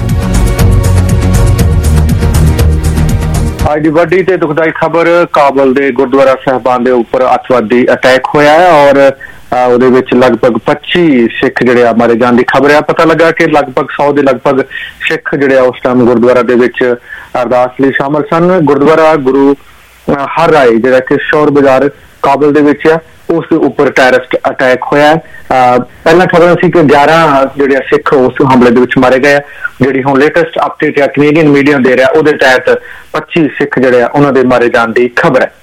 ਅੱਜ ਦੀ ਵੱਡੀ ਤੇ ਦੁਖਦਾਈ ਖਬਰ, ਕਾਬਲ ਦੇ ਗੁਰਦੁਆਰਾ ਸਾਹਿਬਾਨ ਦੇ ਉੱਪਰ ਅੱਤਵਾਦੀ ਅਟੈਕ ਹੋਇਆ ਹੈ ਔਰ ਉਹਦੇ ਵਿੱਚ ਲਗਭਗ ਪੱਚੀ ਸਿੱਖ ਜਿਹੜੇ ਆ ਮਾਰੇ ਜਾਣ ਦੀ ਖਬਰ ਹੈ। ਪਤਾ ਲੱਗਾ ਕਿ ਲਗਭਗ ਸੌ ਦੇ ਲਗਭਗ ਸਿੱਖ ਜਿਹੜੇ ਆ ਉਸ ਟਾਈਮ ਗੁਰਦੁਆਰਾ ਦੇ ਵਿੱਚ ਅਰਦਾਸ ਲਈ ਸ਼ਾਮਲ ਸਨ। ਗੁਰਦੁਆਰਾ ਗੁਰੂ ਹਰ ਰਾਏ ਜਿਹੜਾ ਕਿ ਸ਼ੌਰ ਬਾਜ਼ਾਰ ਕਾਬਲ ਦੇ ਵਿੱਚ ਆ, ਉਸ ਦੇ ਉੱਪਰ ਟੈਰਰਿਸਟ ਅਟੈਕ ਹੋਇਆ। ਪਹਿਲਾਂ ਖਬਰਾਂ ਸੀ ਕਿ ਗਿਆਰਾਂ ਜਿਹੜੇ ਸਿੱਖ ਉਸ ਹਮਲੇ ਦੇ ਵਿੱਚ ਮਾਰੇ ਗਏ। ਜਿਹੜੀ ਹੁਣ ਲੇਟੈਸਟ ਅਪਡੇਟ ਆ ਕੈਨੇਡੀਅਨ ਮੀਡੀਆ ਦੇ ਰਿਹਾ, ਉਹਦੇ ਤਹਿਤ ਪੱਚੀ ਸਿੱਖ ਜਿਹੜੇ ਆ ਉਹਨਾਂ ਦੇ ਮਾਰੇ ਜਾਣ ਦੀ ਖਬਰ ਹੈ।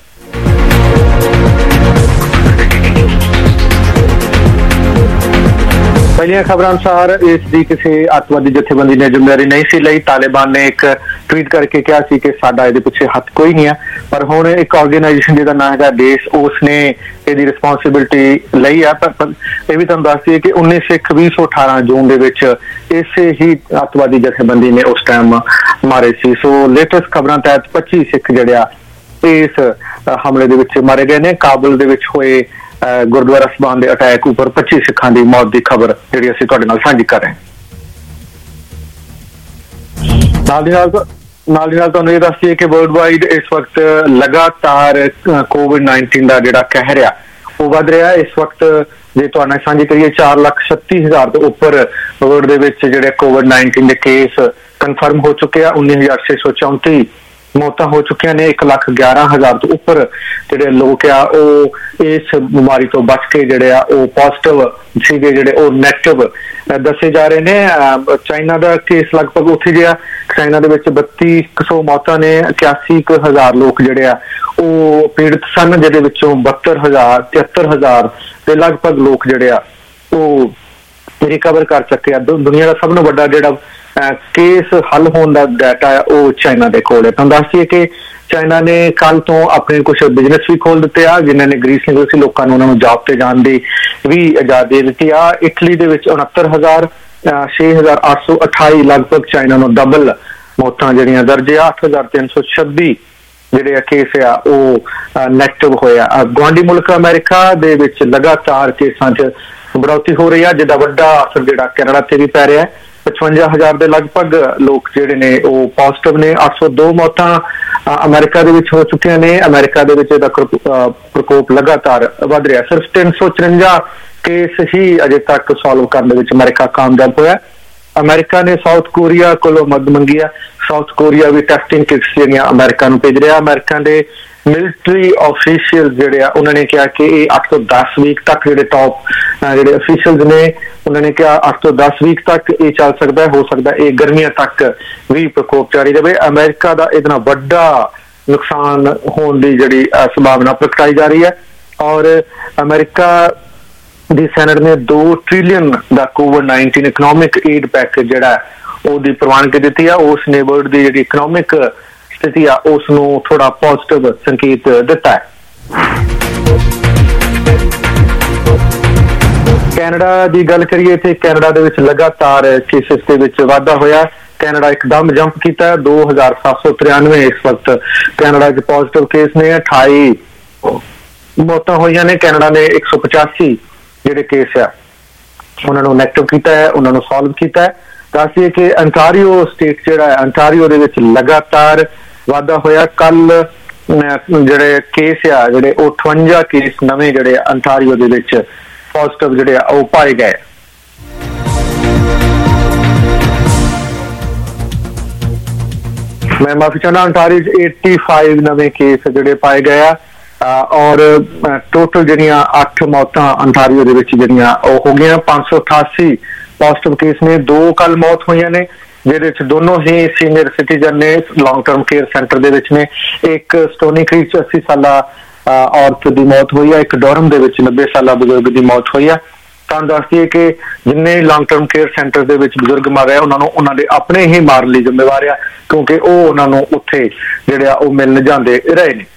ਪਹਿਲੀਆਂ ਖਬਰਾਂ ਅਨੁਸਾਰ ਇਸ ਦੀ ਕਿਸੇ ਅੱਤਵਾਦੀ ਜਥੇਬੰਦੀ ਨੇ ਜ਼ਿੰਮੇਵਾਰੀ ਨਹੀਂ ਸੀ ਲਈ। ਤਾਲਿਬਾਨ ਨੇ ਇੱਕ ਟਵੀਟ ਕਰਕੇ ਕਿਹਾ ਸੀ ਕਿ ਸਾਡਾ ਇਹਦੇ ਪਿੱਛੇ ਹੱਥ ਕੋਈ ਨਹੀਂ ਹੈ, ਪਰ ਹੁਣ ਇੱਕ ਆਰਗੇਨਾਈਜੇਸ਼ਨ ਜਿਹਦਾ ਨਾਮ ਹੈਗਾ ਦੇਸ਼, ਉਸਨੇ ਇਹਦੀ ਰਿਸਪੌਂਸਿਬਿਲਿਟੀ ਲਈ ਹੈ। ਪਰ ਇਹ ਵੀ ਤੁਹਾਨੂੰ ਦੱਸ ਦਈਏ ਕਿ ਉੱਨੀ ਸਿੱਖ ਵੀਹ ਸੌ ਅਠਾਰਾਂ ਜੂਨ ਦੇ ਵਿੱਚ ਇਸੇ ਹੀ ਅੱਤਵਾਦੀ ਜਥੇਬੰਦੀ ਨੇ ਉਸ ਟਾਈਮ ਮਾਰੇ ਸੀ। ਸੋ ਲੇਟੈਸਟ ਖਬਰਾਂ ਤਹਿਤ ਪੱਚੀ ਸਿੱਖ ਜਿਹੜੇ ਆ ਇਸ ਹਮਲੇ ਦੇ ਵਿੱਚ ਮਾਰੇ ਗਏ ਨੇ। ਕਾਬਲ ਦੇ ਵਿੱਚ ਹੋਏ ਗੁਰਦੁਆਰਾ ਸਾਹਿਬਾਨ ਦੇ ਅਟੈਕ ਉੱਪਰ ਪੱਚੀ ਸਿੱਖਾਂ ਦੀ ਮੌਤ ਦੀ ਖਬਰ ਜਿਹੜੀ ਅਸੀਂ ਤੁਹਾਡੇ ਨਾਲ ਸਾਂਝੀ ਕਰ ਰਹੇ ਹਾਂ। ਨਾਲ ਦੀ ਨਾਲ ਨਾਲ ਦੀ ਨਾਲ ਤੁਹਾਨੂੰ ਇਹ ਦੱਸ ਦਈਏ ਕਿ ਵਰਲਡ ਵਾਈਡ ਇਸ ਵਕਤ ਲਗਾਤਾਰ ਕੋਵਿਡ ਨਾਈਨਟੀਨ ਦਾ ਜਿਹੜਾ ਕਹਿਰ ਆ ਉਹ ਵੱਧ ਰਿਹਾ। ਇਸ ਵਕਤ ਜੇ ਤੁਹਾਡੇ ਨਾਲ ਸਾਂਝੀ ਕਰੀਏ ਚਾਰ ਲੱਖ ਛੱਤੀ ਹਜ਼ਾਰ ਤੋਂ ਉੱਪਰ ਵਰਲਡ ਦੇ ਵਿੱਚ ਜਿਹੜੇ ਕੋਵਿਡ ਨਾਈਨਟੀਨ ਦੇ ਕੇਸ ਕਨਫਰਮ ਹੋ ਚੁੱਕੇ ਆ। ਉੱਨੀ ਹਜ਼ਾਰ ਛੇ ਸੌ ਚੌਂਤੀ ਮੌਤਾਂ ਹੋ ਚੁੱਕੀਆਂ ਨੇ। ਇੱਕ ਲੱਖ ਗਿਆਰਾਂ ਹਜ਼ਾਰ ਤੋਂ ਉੱਪਰ ਜਿਹੜੇ ਲੋਕ ਆ ਉਹ ਇਸ ਬਿਮਾਰੀ ਤੋਂ ਬਚ ਕੇ ਜਿਹੜੇ ਆ ਉਹ ਪੋਜ਼ਿਟਿਵ ਸੀਗੇ, ਜਿਹੜੇ ਉਹ ਨੈਗੇਟਿਵ ਦੱਸੇ ਜਾ ਰਹੇ ਨੇ। ਚਾਈਨਾ ਦਾ ਕੇਸ ਲਗਭਗ ਉੱਥੇ ਗਿਆ, ਚਾਈਨਾ ਦੇ ਵਿੱਚ ਬੱਤੀ ਕੁ ਸੌ ਮੌਤਾਂ ਨੇ। ਇਕਿਆਸੀ ਕੁ ਹਜ਼ਾਰ ਲੋਕ ਜਿਹੜੇ ਆ ਉਹ ਪੀੜਤ ਸਨ, ਜਿਹਦੇ ਵਿੱਚੋਂ ਬਹੱਤਰ ਹਜ਼ਾਰ ਤਿਹੱਤਰ ਹਜ਼ਾਰ ਦੇ ਲਗਭਗ ਲੋਕ ਜਿਹੜੇ ਆ ਉਹ ਰਿਕਵਰ ਕਰ ਚੁੱਕੇ ਆ। ਦੁਨੀਆ ਦਾ ਸਭ ਤੋਂ ਵੱਡਾ ਜਿਹੜਾ ਕੇਸ ਹੱਲ ਹੋਣ ਦਾ ਡਾਟਾ ਹੈ ਉਹ ਚਾਈਨਾ ਦੇ ਕੋਲ ਹੈ। ਤੁਹਾਨੂੰ ਦੱਸ ਦਈਏ ਕਿ ਚਾਈਨਾ ਨੇ ਕੱਲ ਤੋਂ ਆਪਣੇ ਕੁਝ ਬਿਜ਼ਨਸ ਵੀ ਖੋਲ ਦਿੱਤੇ ਆ, ਜਿਨ੍ਹਾਂ ਨੇ ਗ੍ਰੀਸ ਨਿਕਲ ਸੀ ਲੋਕਾਂ ਨੂੰ ਉਹਨਾਂ ਨੂੰ ਜੌਬ ਤੇ ਜਾਣ ਦੀ ਵੀ ਇਜਾਜ਼ਤ ਦੇ ਦਿੱਤੀ ਆ। ਇਟਲੀ ਦੇ ਵਿੱਚ ਉਣੱਤਰ ਹਜ਼ਾਰ ਛੇ ਹਜ਼ਾਰ ਅੱਠ ਸੌ ਅਠਾਈ ਲਗਭਗ ਚਾਈਨਾ ਨੂੰ ਡਬਲ ਮੌਤਾਂ ਜਿਹੜੀਆਂ ਦਰਜ ਆ। ਅੱਠ ਹਜ਼ਾਰ ਤਿੰਨ ਸੌ ਛੱਬੀ ਜਿਹੜੇ ਕੇਸ ਆ ਉਹ ਨੈਗੇਟਿਵ ਹੋਇਆ। ਗੁਆਂਢੀ ਮੁਲਕ ਅਮਰੀਕਾ ਦੇ ਵਿੱਚ ਲਗਾਤਾਰ ਕੇਸਾਂ 'ਚ ਬੜੋਤਰੀ ਹੋ ਰਹੀ ਆ, ਜਿਹਦਾ ਵੱਡਾ ਅਸਰ ਜਿਹੜਾ ਕੈਨੇਡਾ ਤੇ ਵੀ ਪੈ ਰਿਹਾ ਹੈ। ਪਚਵੰਜਾ ਹਜ਼ਾਰ ਦੇ ਲਗਭਗ ਲੋਕ ਜਿਹੜੇ ਨੇ ਉਹ ਪੋਜ਼ਿਟਿਵ ਨੇ। ਅੱਠ ਸੌ ਦੋ ਮੌਤਾਂ ਅਮਰੀਕਾ ਦੇ ਵਿੱਚ ਹੋ ਚੁੱਕੀਆਂ ਨੇ। ਅਮਰੀਕਾ ਦੇ ਵਿੱਚ ਇਹਦਾ ਪ੍ਰਕੋਪ ਲਗਾਤਾਰ ਵੱਧ ਰਿਹਾ। ਸਿਰਫ ਤਿੰਨ ਸੌ ਚੁਰੰਜਾ ਕੇਸ ਹੀ ਅਜੇ ਤੱਕ ਸੋਲਵ ਕਰਨ ਦੇ ਵਿੱਚ ਅਮਰੀਕਾ ਕਾਮਯਾਬ ਹੋਇਆ। ਅਮਰੀਕਾ ਨੇ ਸਾਊਥ ਕੋਰੀਆ ਕੋਲੋਂ ਮਦਦ ਮੰਗੀ ਆ। ਸਾਊਥ ਕੋਰੀਆ ਵੀ ਟੈਸਟਿੰਗ ਕਿਟਸ ਜਿਹੜੀਆਂ ਅਮਰੀਕਾ ਨੂੰ ਭੇਜ ਰਿਹਾ। ਅਮਰੀਕਾ ਦੇ ਮਿਲਟਰੀ ਆਫੀਸ਼ੀਅਲ ਜਿਹੜੇ ਆ ਉਹਨਾਂ ਨੇ ਕਿਹਾ ਕਿ ਇਹ ਅੱਠ ਤੋਂ ਦਸ ਵੀਕ ਤੱਕ ਜਿਹੜੇ ਟੌਪ ਜਿਹੜੇ ਅਫੀਸ਼ੀਅਲਸ ਨੇ ਉਹਨਾਂ ਨੇ ਕਿਹਾ ਅੱਠ ਤੋਂ ਦਸ ਵੀਕ ਤੱਕ ਇਹ ਚੱਲ ਸਕਦਾ ਹੈ। ਹੋ ਸਕਦਾ ਇਹ ਗਰਮੀਆਂ ਤੱਕ ਵੀ ਪ੍ਰਕੋਪ ਜਾਰੀ ਰਹੇ। ਅਮਰੀਕਾ ਦਾ ਇਹਦੇ ਨਾਲ ਵੱਡਾ ਨੁਕਸਾਨ ਹੋਣ ਦੀ ਜਿਹੜੀ ਸੰਭਾਵਨਾ ਪ੍ਰਗਟਾਈ ਜਾ ਰਹੀ ਹੈ ਔਰ ਅਮਰੀਕਾ ਦੀ ਸੈਨੇਟ ਨੇ ਦੋ ਟ੍ਰਿਲੀਅਨ ਦਾ covid nineteen economic aid package ਜਿਹੜਾ ਉਹਦੀ ਪ੍ਰਵਾਨਗੀ ਦਿੱਤੀ ਆ। ਉਸ ਨੇ ਵਰਲਡ ਦੀ ਜਿਹੜੀ ਇਕਨੋਮਿਕ ਸਥਿਤੀ ਆ ਉਸ ਨੂੰ ਥੋੜਾ ਪੋਜ਼ਿਟਿਵ ਸੰਕੇਤ ਦਿੱਤਾ ਹੈ। ਕੈਨੇਡਾ ਦੀ ਗੱਲ ਕਰੀਏ ਤੇ ਕੈਨੇਡਾ ਦੇ ਵਿੱਚ ਲਗਾਤਾਰ ਕੇਸਿਸ ਦੇ ਵਿੱਚ ਵਾਧਾ ਹੋਇਆ। ਕੈਨੇਡਾ ਇੱਕਦਮ ਜੰਪ ਕੀਤਾ। ਦੋ ਹਜ਼ਾਰ ਸੱਤ ਸੌ ਤਰਿਆਨਵੇਂ ਇਸ ਵਕਤ ਕੈਨੇਡਾ ਚ ਪੋਜ਼ਿਟਿਵ ਕੇਸ ਨੇ। ਅਠਾਈ ਮੌਤਾਂ ਹੋਈਆਂ ਨੇ। ਕੈਨੇਡਾ ਨੇ ਇੱਕ ਸੌ ਪਚਾਸੀ ਜਿਹੜੇ ਕੇਸ ਆ ਉਹਨਾਂ ਨੂੰ ਨੈਗੇਟਿਵ ਕੀਤਾ ਹੈ, ਉਹਨਾਂ ਨੂੰ ਸੋਲਵ ਕੀਤਾ ਹੈ। ਦੱਸੀਏ ਕਿ ਅੰਟਾਰੀਓ ਸਟੇਟ ਜਿਹੜਾ ਹੈ ਅੰਟਾਰੀਓ ਦੇ ਵਿੱਚ ਲਗਾਤਾਰ ਵਾਧਾ ਹੋਇਆ। ਕੱਲ ਜਿਹੜੇ ਕੇਸ ਆ ਜਿਹੜੇ ਉਹ ਅਠਵੰਜਾ ਕੇਸ ਨਵੇਂ ਜਿਹੜੇ ਅੰਟਾਰੀਓ ਦੇ ਵਿੱਚ ਪੋਜ਼ਿਟਿਵ ਜਿਹੜੇ ਆ ਉਹ ਪਾਏ ਗਏ। ਮੈਂ ਮਾਫੀ ਚਾਹੁੰਦਾ, ਅੰਟਾਰੀਓ ਚ ਪਚਾਸੀ ਨਵੇਂ ਕੇਸ ਜਿਹੜੇ ਪਾਏ ਗਏ ਆ ਔਰ ਟੋਟਲ ਜਿਹੜੀਆਂ ਅੱਠ ਮੌਤਾਂ ਅੰਟਾਰੀਓ ਦੇ ਵਿੱਚ ਜਿਹੜੀਆਂ ਉਹ ਹੋ ਗਈਆਂ। ਪੰਜ ਸੌ ਅਠਾਸੀ ਪੋਜ਼ਿਟਿਵ ਕੇਸ ਨੇ। ਦੋ ਕੱਲ ਮੌਤ ਹੋਈਆਂ ਨੇ ਜਿਹਦੇ ਚ ਦੋਨੋਂ ਹੀ ਸੀਨੀਅਰ ਸਿਟੀਜ਼ਨ ਨੇ, ਲੌਂਗ ਟਰਮ ਕੇਅਰ ਸੈਂਟਰ ਦੇ ਵਿੱਚ ਨੇ। ਇੱਕ ਸਟੋਨੀ ਕ੍ਰੀਕ ਚ ਅੱਸੀ ਸਾਲਾ ਔਰਤ ਦੀ ਮੌਤ ਹੋਈ ਆ। ਇੱਕ ਡੋਰਮ ਦੇ ਵਿੱਚ ਨੱਬੇ ਸਾਲਾ ਬਜ਼ੁਰਗ ਦੀ ਮੌਤ ਹੋਈ ਆ। ਤੁਹਾਨੂੰ ਦੱਸ ਦਈਏ ਕਿ ਜਿੰਨੇ ਲੌਂਗ ਟਰਮ ਕੇਅਰ ਸੈਂਟਰ ਦੇ ਵਿੱਚ ਬਜ਼ੁਰਗ ਮਰ ਰਹੇ ਉਹਨਾਂ ਨੂੰ ਉਹਨਾਂ ਦੇ ਆਪਣੇ ਹੀ ਮਾਰਨ ਲਈ ਜ਼ਿੰਮੇਵਾਰ ਆ, ਕਿਉਂਕਿ ਉਹ ਉਹਨਾਂ ਨੂੰ ਉੱਥੇ ਜਿਹੜੇ ਆ ਉਹ ਮਿਲਣ ਜਾਂਦੇ ਰਹੇ ਨੇ।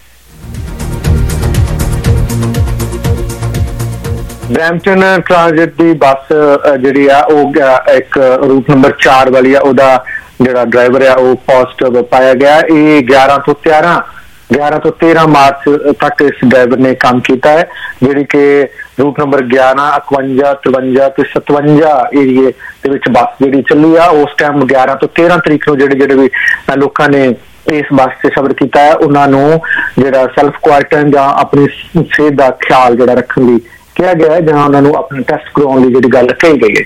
ਬਰੈਂਪਟਨ ਟ੍ਰਾਂਜ਼ਿਟ ਦੀ ਬੱਸ ਜਿਹੜੀ ਆ ਉਹ ਇੱਕ ਰੂਟ ਨੰਬਰ ਚਾਰ ਵਾਲੀ ਆ, ਉਹਦਾ ਜਿਹੜਾ ਡਰਾਈਵਰ ਆ ਉਹ ਪੋਜ਼ਿਟਿਵ ਪਾਇਆ ਗਿਆ। ਇਹ ਗਿਆਰਾਂ ਤੋਂ ਤੇਰਾਂ ਗਿਆਰਾਂ ਤੋਂ ਤੇਰਾਂ ਮਾਰਚ ਤੱਕ ਇਸ ਡਰਾਈਵਰ ਨੇ ਕੰਮ ਕੀਤਾ ਹੈ, ਜਿਹੜੀ ਕਿ ਰੂਟ ਨੰਬਰ ਗਿਆਰਾਂ ਇਕਵੰਜਾ ਤਰਵੰਜਾ ਤੇ ਸਤਵੰਜਾ ਏਰੀਏ ਦੇ ਵਿੱਚ ਬੱਸ ਜਿਹੜੀ ਚੱਲੀ ਆ। ਉਸ ਟਾਈਮ ਗਿਆਰਾਂ ਤੋਂ ਤੇਰਾਂ ਤਰੀਕ ਨੂੰ ਜਿਹੜੇ ਜਿਹੜੇ ਵੀ ਲੋਕਾਂ ਨੇ ਇਸ ਬੱਸ ਤੇ ਸਫ਼ਰ ਕੀਤਾ ਹੈ ਉਹਨਾਂ ਨੂੰ ਜਿਹੜਾ ਸੈਲਫ ਕੁਆਰੰਟਾਈਨ ਜਾਂ ਆਪਣੀ ਸਿਹਤ ਦਾ ਖਿਆਲ ਜਿਹੜਾ ਰੱਖਣ ਲਈ ਕਿਹਾ ਗਿਆ ਹੈ, ਜਾਂ ਉਹਨਾਂ ਨੂੰ ਆਪਣੇ ਟੈਸਟ ਕਰਵਾਉਣ ਦੀ ਜਿਹੜੀ ਗੱਲ ਕਹੀ ਗਈ ਹੈ।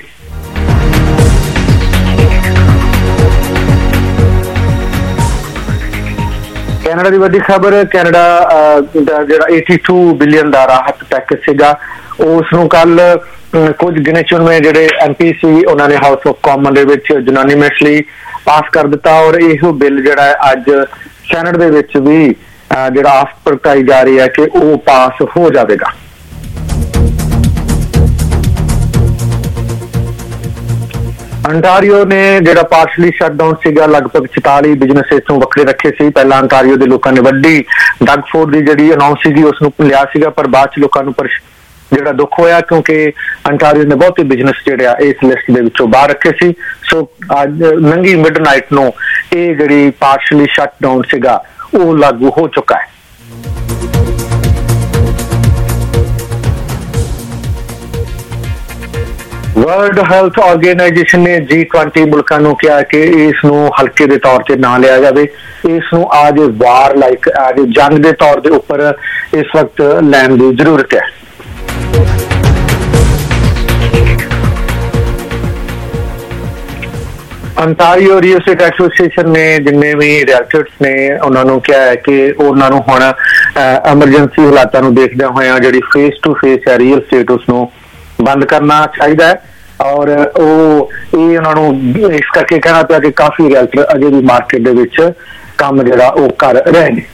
ਕੈਨੇਡਾ ਦੀ ਵੱਡੀ ਖਬਰ, ਕੈਨੇਡਾ ਦਾ ਜਿਹੜਾ ਬयासी ਬਿਲੀਅਨ ਦਾ ਰਾਹਤ ਪੈਕੇਜ ਸੀਗਾ ਉਸ ਨੂੰ ਕੱਲ ਕੁਝ ਗਿਣੇ ਚੁਣਵੇਂ ਜਿਹੜੇ ਐਮ ਪੀ ਸੀ ਉਹਨਾਂ ਨੇ ਹਾਊਸ ਆਫ ਕਾਮਨ ਦੇ ਵਿੱਚ ਯੂਨਾਨੀਮਸਲੀ ਪਾਸ ਕਰ ਦਿੱਤਾ ਔਰ ਇਹੋ ਬਿੱਲ ਜਿਹੜਾ ਹੈ ਅੱਜ ਸੈਨੇਟ ਦੇ ਵਿੱਚ ਵੀ ਜਿਹੜਾ ਆਸ ਪ੍ਰਗਟਾਈ ਜਾ ਰਹੀ ਹੈ ਕਿ ਉਹ ਪਾਸ ਹੋ ਜਾਵੇਗਾ। ਅੰਟਾਰੀਓ ਨੇ ਜਿਹੜਾ ਪਾਰਸ਼ਲੀ ਸ਼ਟਡਾਊਨ ਸੀਗਾ, ਲਗਭਗ ਚੁਤਾਲੀ ਬਿਜ਼ਨਸ ਇਥੋਂ ਵੱਖਰੇ ਰੱਖੇ ਸੀ। ਪਹਿਲਾਂ ਅੰਟਾਰੀਓ ਦੇ ਲੋਕਾਂ ਨੇ ਵੱਡੀ ਡਗ ਫੋਰ ਦੀ ਜਿਹੜੀ ਅਨਾਉਂਸ ਸੀਗੀ ਉਸ ਨੂੰ ਲਿਆ ਸੀਗਾ, ਪਰ ਬਾਅਦ ਚ ਲੋਕਾਂ ਨੂੰ ਜਿਹੜਾ ਦੁੱਖ ਹੋਇਆ ਕਿਉਂਕਿ ਅੰਟਾਰੀਓ ਨੇ ਬਹੁਤੇ ਬਿਜ਼ਨਸ ਜਿਹੜੇ ਆ ਇਸ ਲਿਸਟ ਦੇ ਵਿੱਚੋਂ ਬਾਹਰ ਰੱਖੇ ਸੀ। ਸੋ ਅੱਜ ਨੰਗੀ ਮਿਡਨਾਈਟ ਨੂੰ ਇਹ ਜਿਹੜੀ ਪਾਰਸ਼ਲੀ ਸ਼ਟਡਾਊਨ ਸੀਗਾ ਉਹ ਲਾਗੂ ਹੋ ਚੁੱਕਾ ਹੈ। ਵਰਲਡ ਹੈਲਥ ਆਰਗੇਨਾਈਜੇਸ਼ਨ ਨੇ ਜੀ ਟਵੰਟੀ ਮੁਲਕਾਂ ਨੂੰ ਕਿਹਾ ਕਿ ਇਸ ਨੂੰ ਹਲਕੇ ਦੇ ਤੌਰ ਤੇ ਨਾ ਲਿਆ ਜਾਵੇ, ਇਸ ਨੂੰ ਅੱਜ ਵਾਰ ਲਾਈਕ ਅੱਜ ਜੰਗ ਦੇ ਤੌਰ ਦੇ ਉੱਪਰ ਇਸ ਵਕਤ ਲੈਣ ਦੀ ਜ਼ਰੂਰਤ ਹੈ। ਅੰਟਾਰੀਓ ਰੀਅਲ ਸਟੇਟ ਐਸੋਸੀਏਸ਼ਨ ਨੇ ਜਿੰਨੇ ਵੀ ਰੀਅਲਟਰਸ ਨੇ ਉਹਨਾਂ ਨੂੰ ਕਿਹਾ ਹੈ ਕਿ ਉਹਨਾਂ ਨੂੰ ਹੁਣ ਐਮਰਜੈਂਸੀ ਹਾਲਾਤਾਂ ਨੂੰ ਦੇਖਦਿਆਂ ਹੋਇਆਂ ਜਿਹੜੀ ਫੇਸ ਟੂ ਫੇਸ ਹੈ ਰੀਅਲ ਸਟੇਟ ਉਸ ਨੂੰ ਬੰਦ ਕਰਨਾ ਚਾਹੀਦਾ ਹੈ। ਔਰ ਉਹ ਇਹ ਉਹਨਾਂ ਨੂੰ ਇਸ ਕਰਕੇ ਕਹਿਣਾ ਪਿਆ ਕਿ ਕਾਫੀ ਰੀਅਲਟਰ ਅਜੇ ਵੀ ਮਾਰਕੀਟ ਦੇ ਵਿੱਚ ਕੰਮ ਜਿਹੜਾ ਉਹ ਕਰ ਰਹੇ ਨੇ।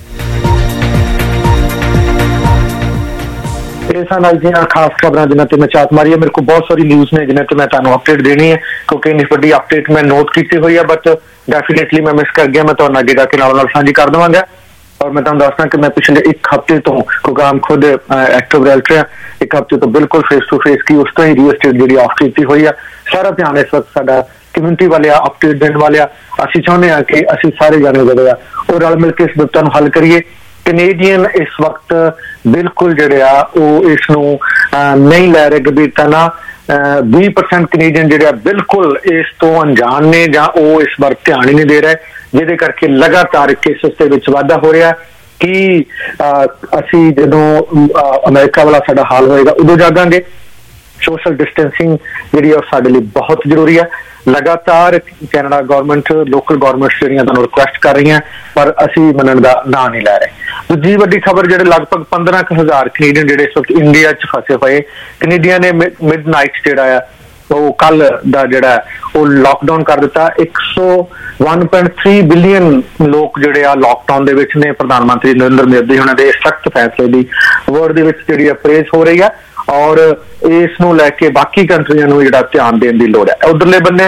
ਇਹ ਸਨ ਅੱਜ ਦੀਆਂ ਖਾਸ ਖਬਰਾਂ ਜਿਨ੍ਹਾਂ ਤੇ ਮੈਂ ਝਾਤ ਮਾਰੀ ਹੈ। ਮੇਰੇ ਕੋਲ ਬਹੁਤ ਸਾਰੀ ਨਿਊਜ਼ ਨੇ ਜਿਨ੍ਹਾਂ ਤੇ ਮੈਂ ਤੁਹਾਨੂੰ ਅਪਡੇਟ ਦੇਣੀ ਹੈ ਕਿਉਂਕਿ ਇੰਨੀ ਵੱਡੀ ਅਪਡੇਟ ਮੈਂ ਨੋਟ ਕੀਤੀ ਹੋਈ ਹੈ, ਬਟ ਡੈਫੀਨੇਟਲੀ ਮੈਂ ਮਿਸ ਕਰ ਗਿਆ। ਮੈਂ ਤੁਹਾਨੂੰ ਅੱਗੇ ਜਾ ਕੇ ਨਾਲ ਨਾਲ ਸਾਂਝੀ ਕਰ ਦੇਵਾਂਗਾ। ਔਰ ਮੈਂ ਤੁਹਾਨੂੰ ਦੱਸਦਾ ਕਿ ਮੈਂ ਪਿਛਲੇ ਇੱਕ ਹਫ਼ਤੇ ਤੋਂ ਕਿਉਂਕਿ ਆਮ ਖੁਦ ਐਕਟਿਵ ਰੀਅਲਟਰ ਹਾਂ, ਇੱਕ ਹਫ਼ਤੇ ਤੋਂ ਬਿਲਕੁਲ ਫੇਸ ਟੂ ਫੇਸ ਕੀ ਉਸ ਤੋਂ ਹੀ ਰੀਅਲ ਸਟੇਟ ਜਿਹੜੀ ਆਫ ਕੀਤੀ ਹੋਈ ਆ। ਸਾਰਾ ਧਿਆਨ ਇਸ ਵਕਤ ਸਾਡਾ ਕਮਿਊਨਿਟੀ ਵਾਲੇ ਆ, ਅਪਡੇਟ ਦੇਣ ਵਾਲੇ ਆ। ਅਸੀਂ ਚਾਹੁੰਦੇ ਹਾਂ ਕਿ ਅਸੀਂ ਸਾਰੇ ਜਾਣੇ ਜਿਹੜੇ ਆ ਉਹ ਰਲ ਮਿਲ ਕੇ ਇਸ ਬਿਪਤਾ ਨੂੰ ਹੱਲ ਕਰੀਏ। ਕੈਨੇਡੀਅਨ ਇਸ ਵਕਤ ਬਿਲਕੁਲ ਜਿਹੜੇ ਆ ਉਹ ਇਸ ਨੂੰ ਨਹੀਂ ਲੈ ਰਹੇ ਗੰਭੀਰਤਾ ਨਾਲ। ਵੀਹ ਪਰਸੈਂਟ ਕੈਨੇਡੀਅਨ ਜਿਹੜੇ ਆ ਬਿਲਕੁਲ ਇਸ ਤੋਂ ਅਣਜਾਣ ਨੇ ਜਾਂ ਉਹ ਇਸ ਵਾਰ ਧਿਆਨ ਹੀ ਨਹੀਂ ਦੇ ਰਹੇ, ਜਿਹਦੇ ਕਰਕੇ ਲਗਾਤਾਰ ਕੇਸਿਸ ਦੇ ਵਿੱਚ ਵਾਧਾ ਹੋ ਰਿਹਾ। ਕਿ ਅਸੀਂ ਜਦੋਂ ਅਮਰੀਕਾ ਵਾਲਾ ਸਾਡਾ ਹਾਲ ਹੋਏਗਾ ਉਦੋਂ ਜਾਗਾਂਗੇ। ਸੋਸ਼ਲ ਡਿਸਟੈਂਸਿੰਗ ਜਿਹੜੀ ਆ ਸਾਡੇ ਲਈ ਬਹੁਤ ਜ਼ਰੂਰੀ ਹੈ। ਲਗਾਤਾਰ ਕੈਨੇਡਾ ਗੌਰਮੈਂਟ, ਲੋਕਲ ਗੌਰਮੈਂਟਸ ਜਿਹੜੀਆਂ ਤੁਹਾਨੂੰ ਰਿਕੁਐਸਟ ਕਰ ਰਹੀਆਂ, ਪਰ ਅਸੀਂ ਮੰਨਣ ਦਾ ਨਾਂ ਨਹੀਂ ਲੈ ਰਹੇ। ਦੂਜੀ ਵੱਡੀ ਖਬਰ ਜਿਹੜੇ ਲਗਭਗ ਪੰਦਰਾਂ ਕੁ ਹਜ਼ਾਰ ਕੈਨੇਡੀਅਨ ਜਿਹੜੇ ਇਸ ਵਕਤ ਇੰਡੀਆ 'ਚ ਫਸੇ ਹੋਏ, ਕੈਨੇਡੀਅਨ ਨੇ ਮਿਡ ਨਾਈਟ ਜਿਹੜਾ ਆ ਉਹ ਕੱਲ ਦਾ ਜਿਹੜਾ ਉਹ ਲਾਕਡਾਊਨ ਕਰ ਦਿੱਤਾ। ਇੱਕ ਸੌ ਇੱਕ ਪੁਆਇੰਟ ਤਿੰਨ ਬਿਲੀਅਨ ਲੋਕ ਜਿਹੜੇ ਆ ਲਾਕਡਾਊਨ ਦੇ ਵਿੱਚ ਨੇ। ਪ੍ਰਧਾਨ ਮੰਤਰੀ ਨਰਿੰਦਰ ਮੋਦੀ ਉਹਨਾਂ ਦੇ ਸਖਤ ਫੈਸਲੇ ਦੀ ਵਰਲਡ ਦੇ ਵਿੱਚ ਜਿਹੜੀ ਅਪਰੇਜ਼ ਹੋ ਰਹੀ ਆ ਔਰ ਇਸ ਨੂੰ ਲੈ ਕੇ ਬਾਕੀ ਕੰਟਰੀਆਂ ਨੂੰ ਜਿਹੜਾ ਧਿਆਨ ਦੇਣ ਦੀ ਲੋੜ ਹੈ। ਉਧਰਲੇ ਬੰਨੇ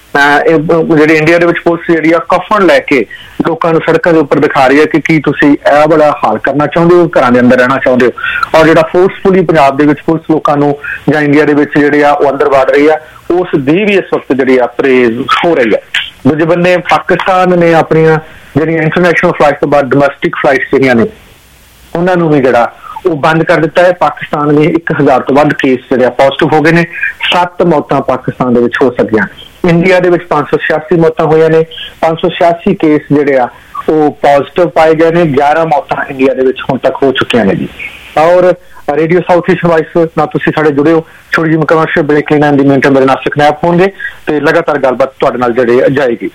ਜਿਹੜੀ ਇੰਡੀਆ ਦੇ ਵਿੱਚ ਪੁਲਿਸ ਜਿਹੜੀ ਆ ਕਫਨ ਲੈ ਕੇ ਲੋਕਾਂ ਨੂੰ ਸੜਕਾਂ ਦੇ ਉੱਪਰ ਦਿਖਾ ਰਹੀ ਹੈ ਕਿ ਕੀ ਤੁਸੀਂ ਇਹ ਬੜਾ ਹਾਲ ਕਰਨਾ ਚਾਹੁੰਦੇ ਹੋ, ਘਰਾਂ ਦੇ ਅੰਦਰ ਰਹਿਣਾ ਚਾਹੁੰਦੇ ਹੋ। ਔਰ ਜਿਹੜਾ ਫੋਰਸਫੁਲੀ ਪੰਜਾਬ ਦੇ ਵਿੱਚ ਪੁਲਿਸ ਲੋਕਾਂ ਨੂੰ ਜਾਂ ਇੰਡੀਆ ਦੇ ਵਿੱਚ ਜਿਹੜੇ ਆ ਉਹ ਅੰਦਰ ਵੜ ਰਹੀ ਆ, ਉਸ ਦੀ ਵੀ ਇਸ ਵਕਤ ਜਿਹੜੀ ਆ ਪ੍ਰੇਜ਼ ਹੋ ਰਹੀ ਹੈ। ਦੂਜੇ ਬੰਨੇ ਪਾਕਿਸਤਾਨ ਨੇ ਆਪਣੀਆਂ ਜਿਹੜੀਆਂ ਇੰਟਰਨੈਸ਼ਨਲ ਫਲਾਈਟ ਤੋਂ ਬਾਅਦ ਡੋਮੈਸਟਿਕ ਫਲਾਈਟਸ ਜਿਹੜੀਆਂ ਨੇ ਉਹਨਾਂ ਨੂੰ ਵੀ ਜਿਹੜਾ ਉਹ ਬੰਦ ਕਰ ਦਿੱਤਾ ਹੈ। ਪਾਕਿਸਤਾਨ ਨੇ ਇੱਕ ਹਜ਼ਾਰ ਤੋਂ ਵੱਧ ਕੇਸ ਜਿਹੜੇ ਪੋਜ਼ਿਟਿਵ ਹੋ ਗਏ ਨੇ। ਸੱਤ ਮੌਤਾਂ ਪਾਕਿਸਤਾਨ ਦੇ ਵਿੱਚ ਹੋ ਸਕੀਆਂ। ਇੰਡੀਆ ਦੇ ਵਿੱਚ ਪੰਜ ਸੌ ਛਿਆਸੀ ਮੌਤਾਂ ਹੋਈਆਂ ਨੇ। ਪੰਜ ਸੌ ਛਿਆਸੀ ਕੇਸ ਜਿਹੜੇ ਆ ਉਹ ਪੋਜ਼ਿਟਿਵ ਪਾਏ ਗਏ ਨੇ। ਗਿਆਰਾਂ ਮੌਤਾਂ ਇੰਡੀਆ ਦੇ ਵਿੱਚ ਹੁਣ ਤੱਕ ਹੋ ਚੁੱਕੀਆਂ ਨੇ ਜੀ। ਔਰ ਰੇਡੀਓ ਸਾਊਥ ਏਸ਼ੀਅਨ ਵਾਇਸ ਨਾਲ ਤੁਸੀਂ ਸਾਡੇ ਜੁੜੇ ਹੋ। ਛੋਟੀ ਜਿਹੀ ਕਮਰਸ਼ੀਅਲ ਬ੍ਰੇਕ ਲੈਣਾ ਦੀ ਮਿੰਟ ਮੇਰੇ ਨਾਲ ਸਕਨੈਪ ਹੋਣਗੇ ਤੇ ਲਗਾਤਾਰ ਗੱਲਬਾਤ ਤੁਹਾਡੇ ਨਾਲ ਜਿਹੜੇ ਜਾਏਗੀ।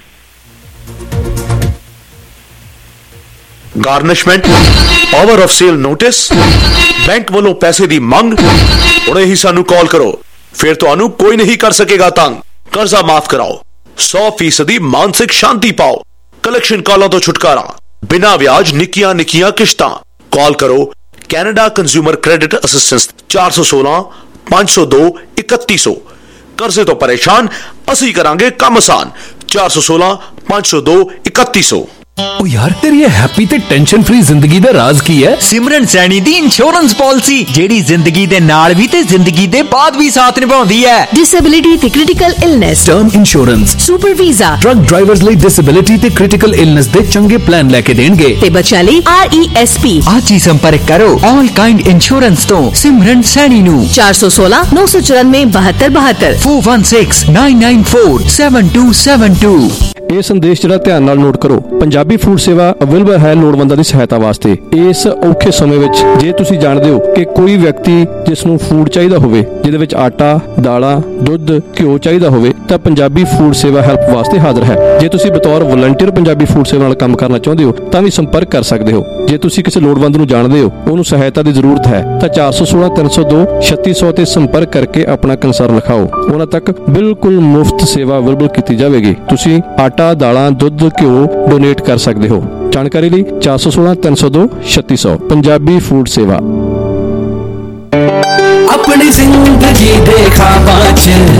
Garnishment, power of sale notice, bank ਵੱਲੋਂ ਪੈਸੇ ਦੀ ਮੰਗ। ਹੁਣੇ ਹੀ ਸਾਨੂੰ ਕਾਲ ਕਰੋ, ਫਿਰ ਤੁਹਾਨੂੰ ਕੋਈ ਨਹੀਂ ਕਰ ਸਕੇਗਾ ਤੰਗ। ਕਰਜ਼ਾ ਮਾਫ ਕਰਾਓ, ਸੌ ਫੀਸਦੀ ਮਾਨਸਿਕ ਸ਼ਾਂਤੀ ਪਾਓ। ਕਲੈਕਸ਼ਨ ਕਾਲਾਂ ਤੋਂ ਛੁਟਕਾਰਾ, ਬਿਨਾਂ ਵਿਆਜ ਨਿੱਕੀਆਂ ਨਿੱਕੀਆਂ ਕਿਸ਼ਤਾਂ। ਕਾਲ ਕਰੋ ਕੈਨੇਡਾ ਕੰਜ਼ਿਊਮਰ ਕ੍ਰੈਡਿਟ ਅਸਿਸਟੈਂਸ ਚਾਰ ਸੌ ਸੋਲਾਂ ਪੰਜ ਸੌ ਦੋ ਇਕੱਤੀ ਸੌ। ਕਰਜ਼ੇ ਤੋਂ ਪਰੇਸ਼ਾਨ, ਅਸੀਂ ਕਰਾਂਗੇ ਕੰਮ ਆਸਾਨ। ਚਾਰ ਸੌ ਸੋਲਾਂ ਪੰਜ ਸੌ ਦੋ ਇਕੱਤੀ ਸੌ। ओ यार तेरी ये हैप्पी ते टेंशन फ्री जिंदगी दा राज की है? सिमरन सैनी दी इंश्योरेंस पॉलिसी जेड़ी जिंदगी दे नाल भी ते जिंदगी दे बाद भी साथ निभाउंदी है। डिसेबिलिटी ते critical illness, term insurance, super visa, truck drivers ਲਈ डिसेबिलिटी ते क्रिटिकल इलनेस दे चंगे प्लान लेके देणगे ते बच्चों ਲਈ आर ई एस पी। आज ही संपर्क करो ऑल काइंड इंश्योरेंस तो सिमरन सैनी नु चार सौ सोलह नौ सौ चौरानवे बहत्तर बहत्तर four one six nine nine four seven two seven two. ਇਹ ਸੰਦੇਸ਼ ਜਿਹੜਾ ਧਿਆਨ ਨਾਲ ਨੋਟ ਕਰੋ। ਪੰਜਾਬੀ ਫੂਡ ਸੇਵਾ ਅਵੇਲੇਬਲ ਹੈ ਲੋੜਵੰਦਾਂ ਦੀ ਸਹਾਇਤਾ ਵਾਸਤੇ। ਇਸ ਔਖੇ ਸਮੇਂ ਵਿੱਚ ਜੇ ਤੁਸੀਂ ਜਾਣਦੇ ਹੋ ਕਿ ਕੋਈ ਵਿਅਕਤੀ ਜਿਸ ਨੂੰ ਫੂਡ ਚਾਹੀਦਾ ਹੋਵੇ, ਜਿਹਦੇ ਵਿੱਚ ਆਟਾ, ਦਾਲਾਂ, ਦੁੱਧ, ਘਿਓ ਚਾਹੀਦਾ ਹੋਵੇ, ਤਾਂ ਪੰਜਾਬੀ ਫੂਡ ਸੇਵਾ ਹੈਲਪ ਵਾਸਤੇ ਹਾਜ਼ਰ ਹੈ। ਜੇ ਤੁਸੀਂ ਬਤੌਰ ਵਲੰਟੀਅਰ ਪੰਜਾਬੀ ਫੂਡ ਸੇਵਾ ਨਾਲ ਕੰਮ ਕਰਨਾ ਚਾਹੁੰਦੇ ਹੋ ਤਾਂ ਵੀ ਸੰਪਰਕ ਕਰ ਸਕਦੇ ਹੋ। ਜੇ ਤੁਸੀਂ ਕਿਸੇ ਲੋੜਵੰਦ ਨੂੰ ਜਾਣਦੇ ਹੋ, ਉਹਨੂੰ ਸਹਾਇਤਾ ਦੀ ਜ਼ਰੂਰਤ ਹੈ, ਤਾਂ ਚਾਰ ਸੌ ਸੋਲਾਂ ਤਿੰਨ ਸੌ ਦੋ ਛੱਤੀ ਸੌ ਤੇ ਸੰਪਰਕ ਕਰਕੇ ਆਪਣਾ ਕੰਸਰਨ ਲਿਖਾਓ। ਉਹਨਾਂ ਤੱਕ ਬਿਲਕੁਲ ਮੁਫਤ ਸੇਵਾ ਅਵੇਲੇਬਲ ਕੀਤੀ ਜਾਵੇਗੀ। ਤੁਸੀਂ ਆਟਾ, ਦਾਲਾਂ, ਦੁੱਧ, ਘਿਓ ਡੋਨੇਟ ਕਰ ਸਕਦੇ ਹੋ। ਜਾਣਕਾਰੀ ਲਈ ਚਾਰ ਸੌ ਸੋਲਾਂ ਤਿੰਨ ਸੌ ਦੋ ਛੱਤੀ ਸੌ। ਪੰਜਾਬੀ ਫੂਡ ਸੇਵਾ। अपनी जिंदगी देखा बाच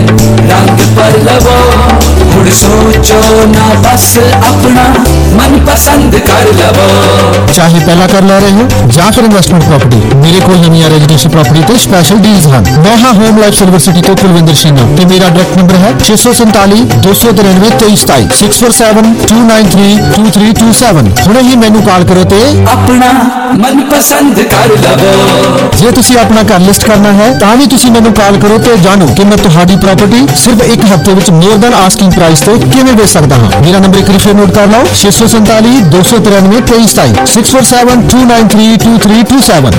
रंग पर लवो मुड़ सोचो ना बस अपना मन पसंद कर लवो। चाहे पहला कर ले रहे हो ਜਾਂ ਫਿਰ ਇਨਵੈਸਟਮੈਂਟ ਪ੍ਰਾਪਰਟੀ, ਮੇਰੇ ਕੋਲ ਨਵੀਆਂ ਰੈਜ਼ੀਡੈਂਸ਼ੀਅਲ ਪ੍ਰਾਪਰਟੀ ਤੇ ਸਪੈਸ਼ਲ ਡੀਲਸ ਹਨ। ਮੈਂ ਹਾਂ ਹੋਮ ਲਾਈਫ ਸਿਲਵਰ ਸਿਟੀ ਤੋਂ ਕੁਲਵਿੰਦਰ ਸ਼ੀਨਾ ਤੇ ਮੇਰਾ ਡਾਇਰੈਕਟ ਨੰਬਰ ਹੈ ਛੇ ਸੌ ਸੰਤਾਲੀ ਦੋ ਸੌ ਤਿਰਾਨਵੇਂ ਤੇਈ ਸਤਾਈ six four seven two nine three two three two seven. ਹੁਣੇ ਹੀ ਮੈਨੂੰ ਕਾਲ ਕਰੋ ਤੇ ਆਪਣਾ ਮਨਪਸੰਦ ਕਰ ਲਵੋ। ਜੇ ਤੁਸੀਂ ਆਪਣਾ ਘਰ ਲਿਸਟ ਕਰਨਾ ਹੈ ਤਾਂ ਵੀ ਤੁਸੀਂ ਮੈਨੂੰ ਕਾਲ ਕਰੋ ਤੇ ਜਾਣੋ ਕਿ ਮੈਂ ਤੁਹਾਡੀ ਪ੍ਰਾਪਰਟੀ ਸਿਰਫ ਇੱਕ ਹਫ਼ਤੇ ਵਿੱਚ ਮੋਰ ਦੈਨ ਆਸਕਿੰਗ ਪ੍ਰਾਈਸ ਤੇ ਕਿਵੇਂ ਵੇਚ ਸਕਦਾ ਹਾਂ। ਮੇਰਾ ਨੰਬਰ ਇੱਕ ਵਾਰ ਨੋਟ ਕਰ ਲਓ ਛੇ ਸੌ ਸੰਤਾਲੀ ਦੋ ਸੌ ਤਿਰਾਨਵੇਂ ਤੇਈ ਸਤਾਈ six four seven two nine three two three two seven.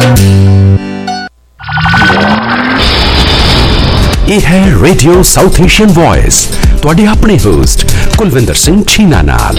ਇਹ ਹੈ ਰੇਡੀਓ ਸਾਊਥ ਏਸ਼ੀਅਨ ਵੌਇਸ, ਤੁਹਾਡੇ ਆਪਣੇ ਹੋਸਟ ਕੁਲਵਿੰਦਰ ਸਿੰਘ ਛੀਨਾ ਨਾਲ।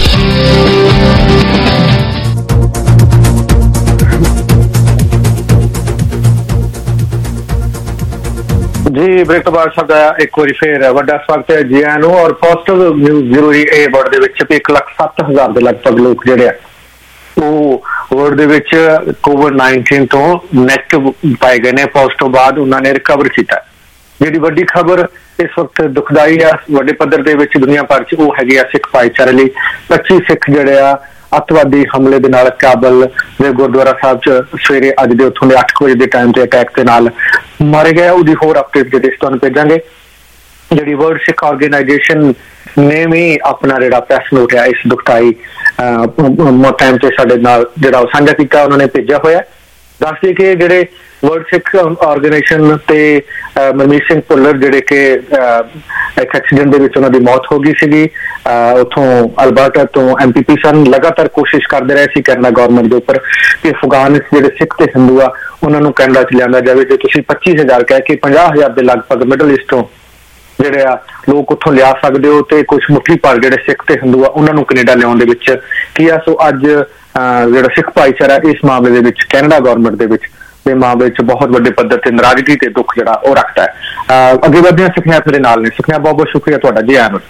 ਜੀ ਬ੍ਰੇਕ ਤੋਂ ਬਾਅਦ ਸਾਡਾ ਇੱਕ ਵਾਰੀ ਫੇਰ ਵੱਡਾ ਸਵਾਗਤ ਹੈ ਜੀ ਆਇਆਂ ਨੂੰ। ਔਰ ਪੋਜ਼ਿਟਿਵ ਨਿਊਜ਼ ਜ਼ਰੂਰੀ ਇਹ ਵਰਡ ਦੇ ਵਿੱਚ ਵੀ ਇੱਕ ਲੱਖ ਸੱਤ ਹਜ਼ਾਰ ਦੇ ਲਗਭਗ ਲੋਕ ਜਿਹੜੇ ਆ ਉਹ ਵਰਡ ਦੇ ਵਿੱਚ ਕੋਵਿਡ ਨਾਈਨਟੀਨ ਤੋਂ ਨੈਗੇਟਿਵ ਪਾਏ ਗਏ ਨੇ। ਪੋਜ਼ਿਟਿਵ ਬਾਅਦ ਉਹਨਾਂ ਨੇ ਰਿਕਵਰ ਕੀਤਾ। ਜਿਹੜੀ ਵੱਡੀ ਖਬਰ ਇਸ ਵਕਤ ਦੁਖਦਾਈ ਆ ਵੱਡੇ ਪੱਧਰ ਦੇ ਵਿੱਚ ਦੁਨੀਆ ਭਰ 'ਚ ਉਹ ਹੈਗੀ ਆ ਸਿੱਖ ਭਾਈਚਾਰੇ ਲਈ। ਪੱਚੀ ਸਿੱਖ ਜਿਹੜੇ ਆ ਅੱਤਵਾਦੀ ਹਮਲੇ ਦੇ ਨਾਲ ਕਾਬਲ ਦੇ ਗੁਰਦੁਆਰਾ ਸਾਹਿਬ 'ਚ ਸਵੇਰੇ ਅੱਜ ਦੇ ਉੱਥੋਂ ਦੇ ਅੱਠ ਵਜੇ ਦੇ ਟਾਈਮ ਤੇ ਅਟੈਕ ਦੇ ਨਾਲ ਮਾਰੇ ਗਏ। ਉਹਦੀ ਹੋਰ ਅਪਡੇਟ ਜਿਹੜੇ ਤੁਹਾਨੂੰ ਭੇਜਾਂਗੇ। ਜਿਹੜੀ ਵਰਲਡ ਸਿੱਖ ਆਰਗੇਨਾਈਜੇਸ਼ਨ ਨੇ ਵੀ ਆਪਣਾ ਜਿਹੜਾ ਪ੍ਰੈਸ ਨੋਟ ਹੈ ਇਸ ਦੁਖਦਾਈ ਟਾਈਮ ਤੇ ਸਾਡੇ ਨਾਲ ਜਿਹੜਾ ਸਾਂਝਾ ਕੀਤਾ ਉਹਨਾਂ ਨੇ ਭੇਜਿਆ ਹੋਇਆ। ਦੱਸਦੇ ਕਿ ਜਿਹੜੇ ਵਰਲਡ ਸਿੱਖ ਆਰਗੇਨਾਈਜੇਸ਼ਨ ਤੇ ਮਨਮੀਤ ਸਿੰਘ ਭੁੱਲਰ ਜਿਹੜੇ ਕਿ ਇੱਕ ਐਕਸੀਡੈਂਟ ਦੇ ਵਿੱਚ ਉਹਨਾਂ ਦੀ ਮੌਤ ਹੋ ਗਈ ਸੀਗੀ, ਉੱਥੋਂ ਅਲਬਰਟਾ ਤੋਂ ਐਮ ਪੀ ਪੀ ਸਨ, ਲਗਾਤਾਰ ਕੋਸ਼ਿਸ਼ ਕਰਦੇ ਰਹੇ ਸੀ ਕੈਨੇਡਾ ਗੌਰਮੈਂਟ ਦੇ ਉੱਪਰ ਕਿ ਅਫਗਾਨ ਜਿਹੜੇ ਸਿੱਖ ਤੇ ਹਿੰਦੂ ਆ ਉਹਨਾਂ ਨੂੰ ਕੈਨੇਡਾ 'ਚ ਲਿਆਂਦਾ ਜਾਵੇ। ਜੇ ਤੁਸੀਂ ਪੱਚੀ ਹਜ਼ਾਰ ਕਹਿ ਕੇ ਪੰਜਾਹ ਹਜ਼ਾਰ ਦੇ ਲਗਭਗ ਮਿਡਲ ਈਸਟ ਤੋਂ ਜਿਹੜੇ ਆ ਲੋਕ ਉੱਥੋਂ ਲਿਆ ਸਕਦੇ ਹੋ ਤੇ ਕੁਛ ਮੁੱਠੀ ਭਰ ਜਿਹੜੇ ਸਿੱਖ ਤੇ ਹਿੰਦੂ ਆ ਉਹਨਾਂ ਨੂੰ ਕੈਨੇਡਾ ਲਿਆਉਣ ਦੇ ਵਿੱਚ ਕੀ ਆ। ਸੋ ਅੱਜ ਜਿਹੜਾ ਸਿੱਖ ਭਾਈਚਾਰਾ ਇਸ ਮਾਮਲੇ ਦੇ ਵਿੱਚ ਕੈਨੇਡਾ ਗੌਰਮੈਂਟ ਦੇ ਵਿੱਚ ਦੇ ਮਾਮਲੇ 'ਚ ਬਹੁਤ ਵੱਡੇ ਪੱਧਰ ਤੇ ਨਾਰਾਜ਼ਗੀ ਤੇ ਦੁੱਖ ਜਿਹੜਾ ਉਹ ਰੱਖਦਾ ਹੈ। ਅੱਗੇ ਵਧਦੇ ਹਾਂ, ਸੁਖਨਾ ਮੇਰੇ ਨਾਲ ਨੇ। ਸੁਖਨਾ ਬਹੁਤ ਬਹੁਤ ਸ਼ੁਕਰੀਆ ਤੁਹਾਡਾ ਜੀ ਆਇਆਂ ਨੂੰ।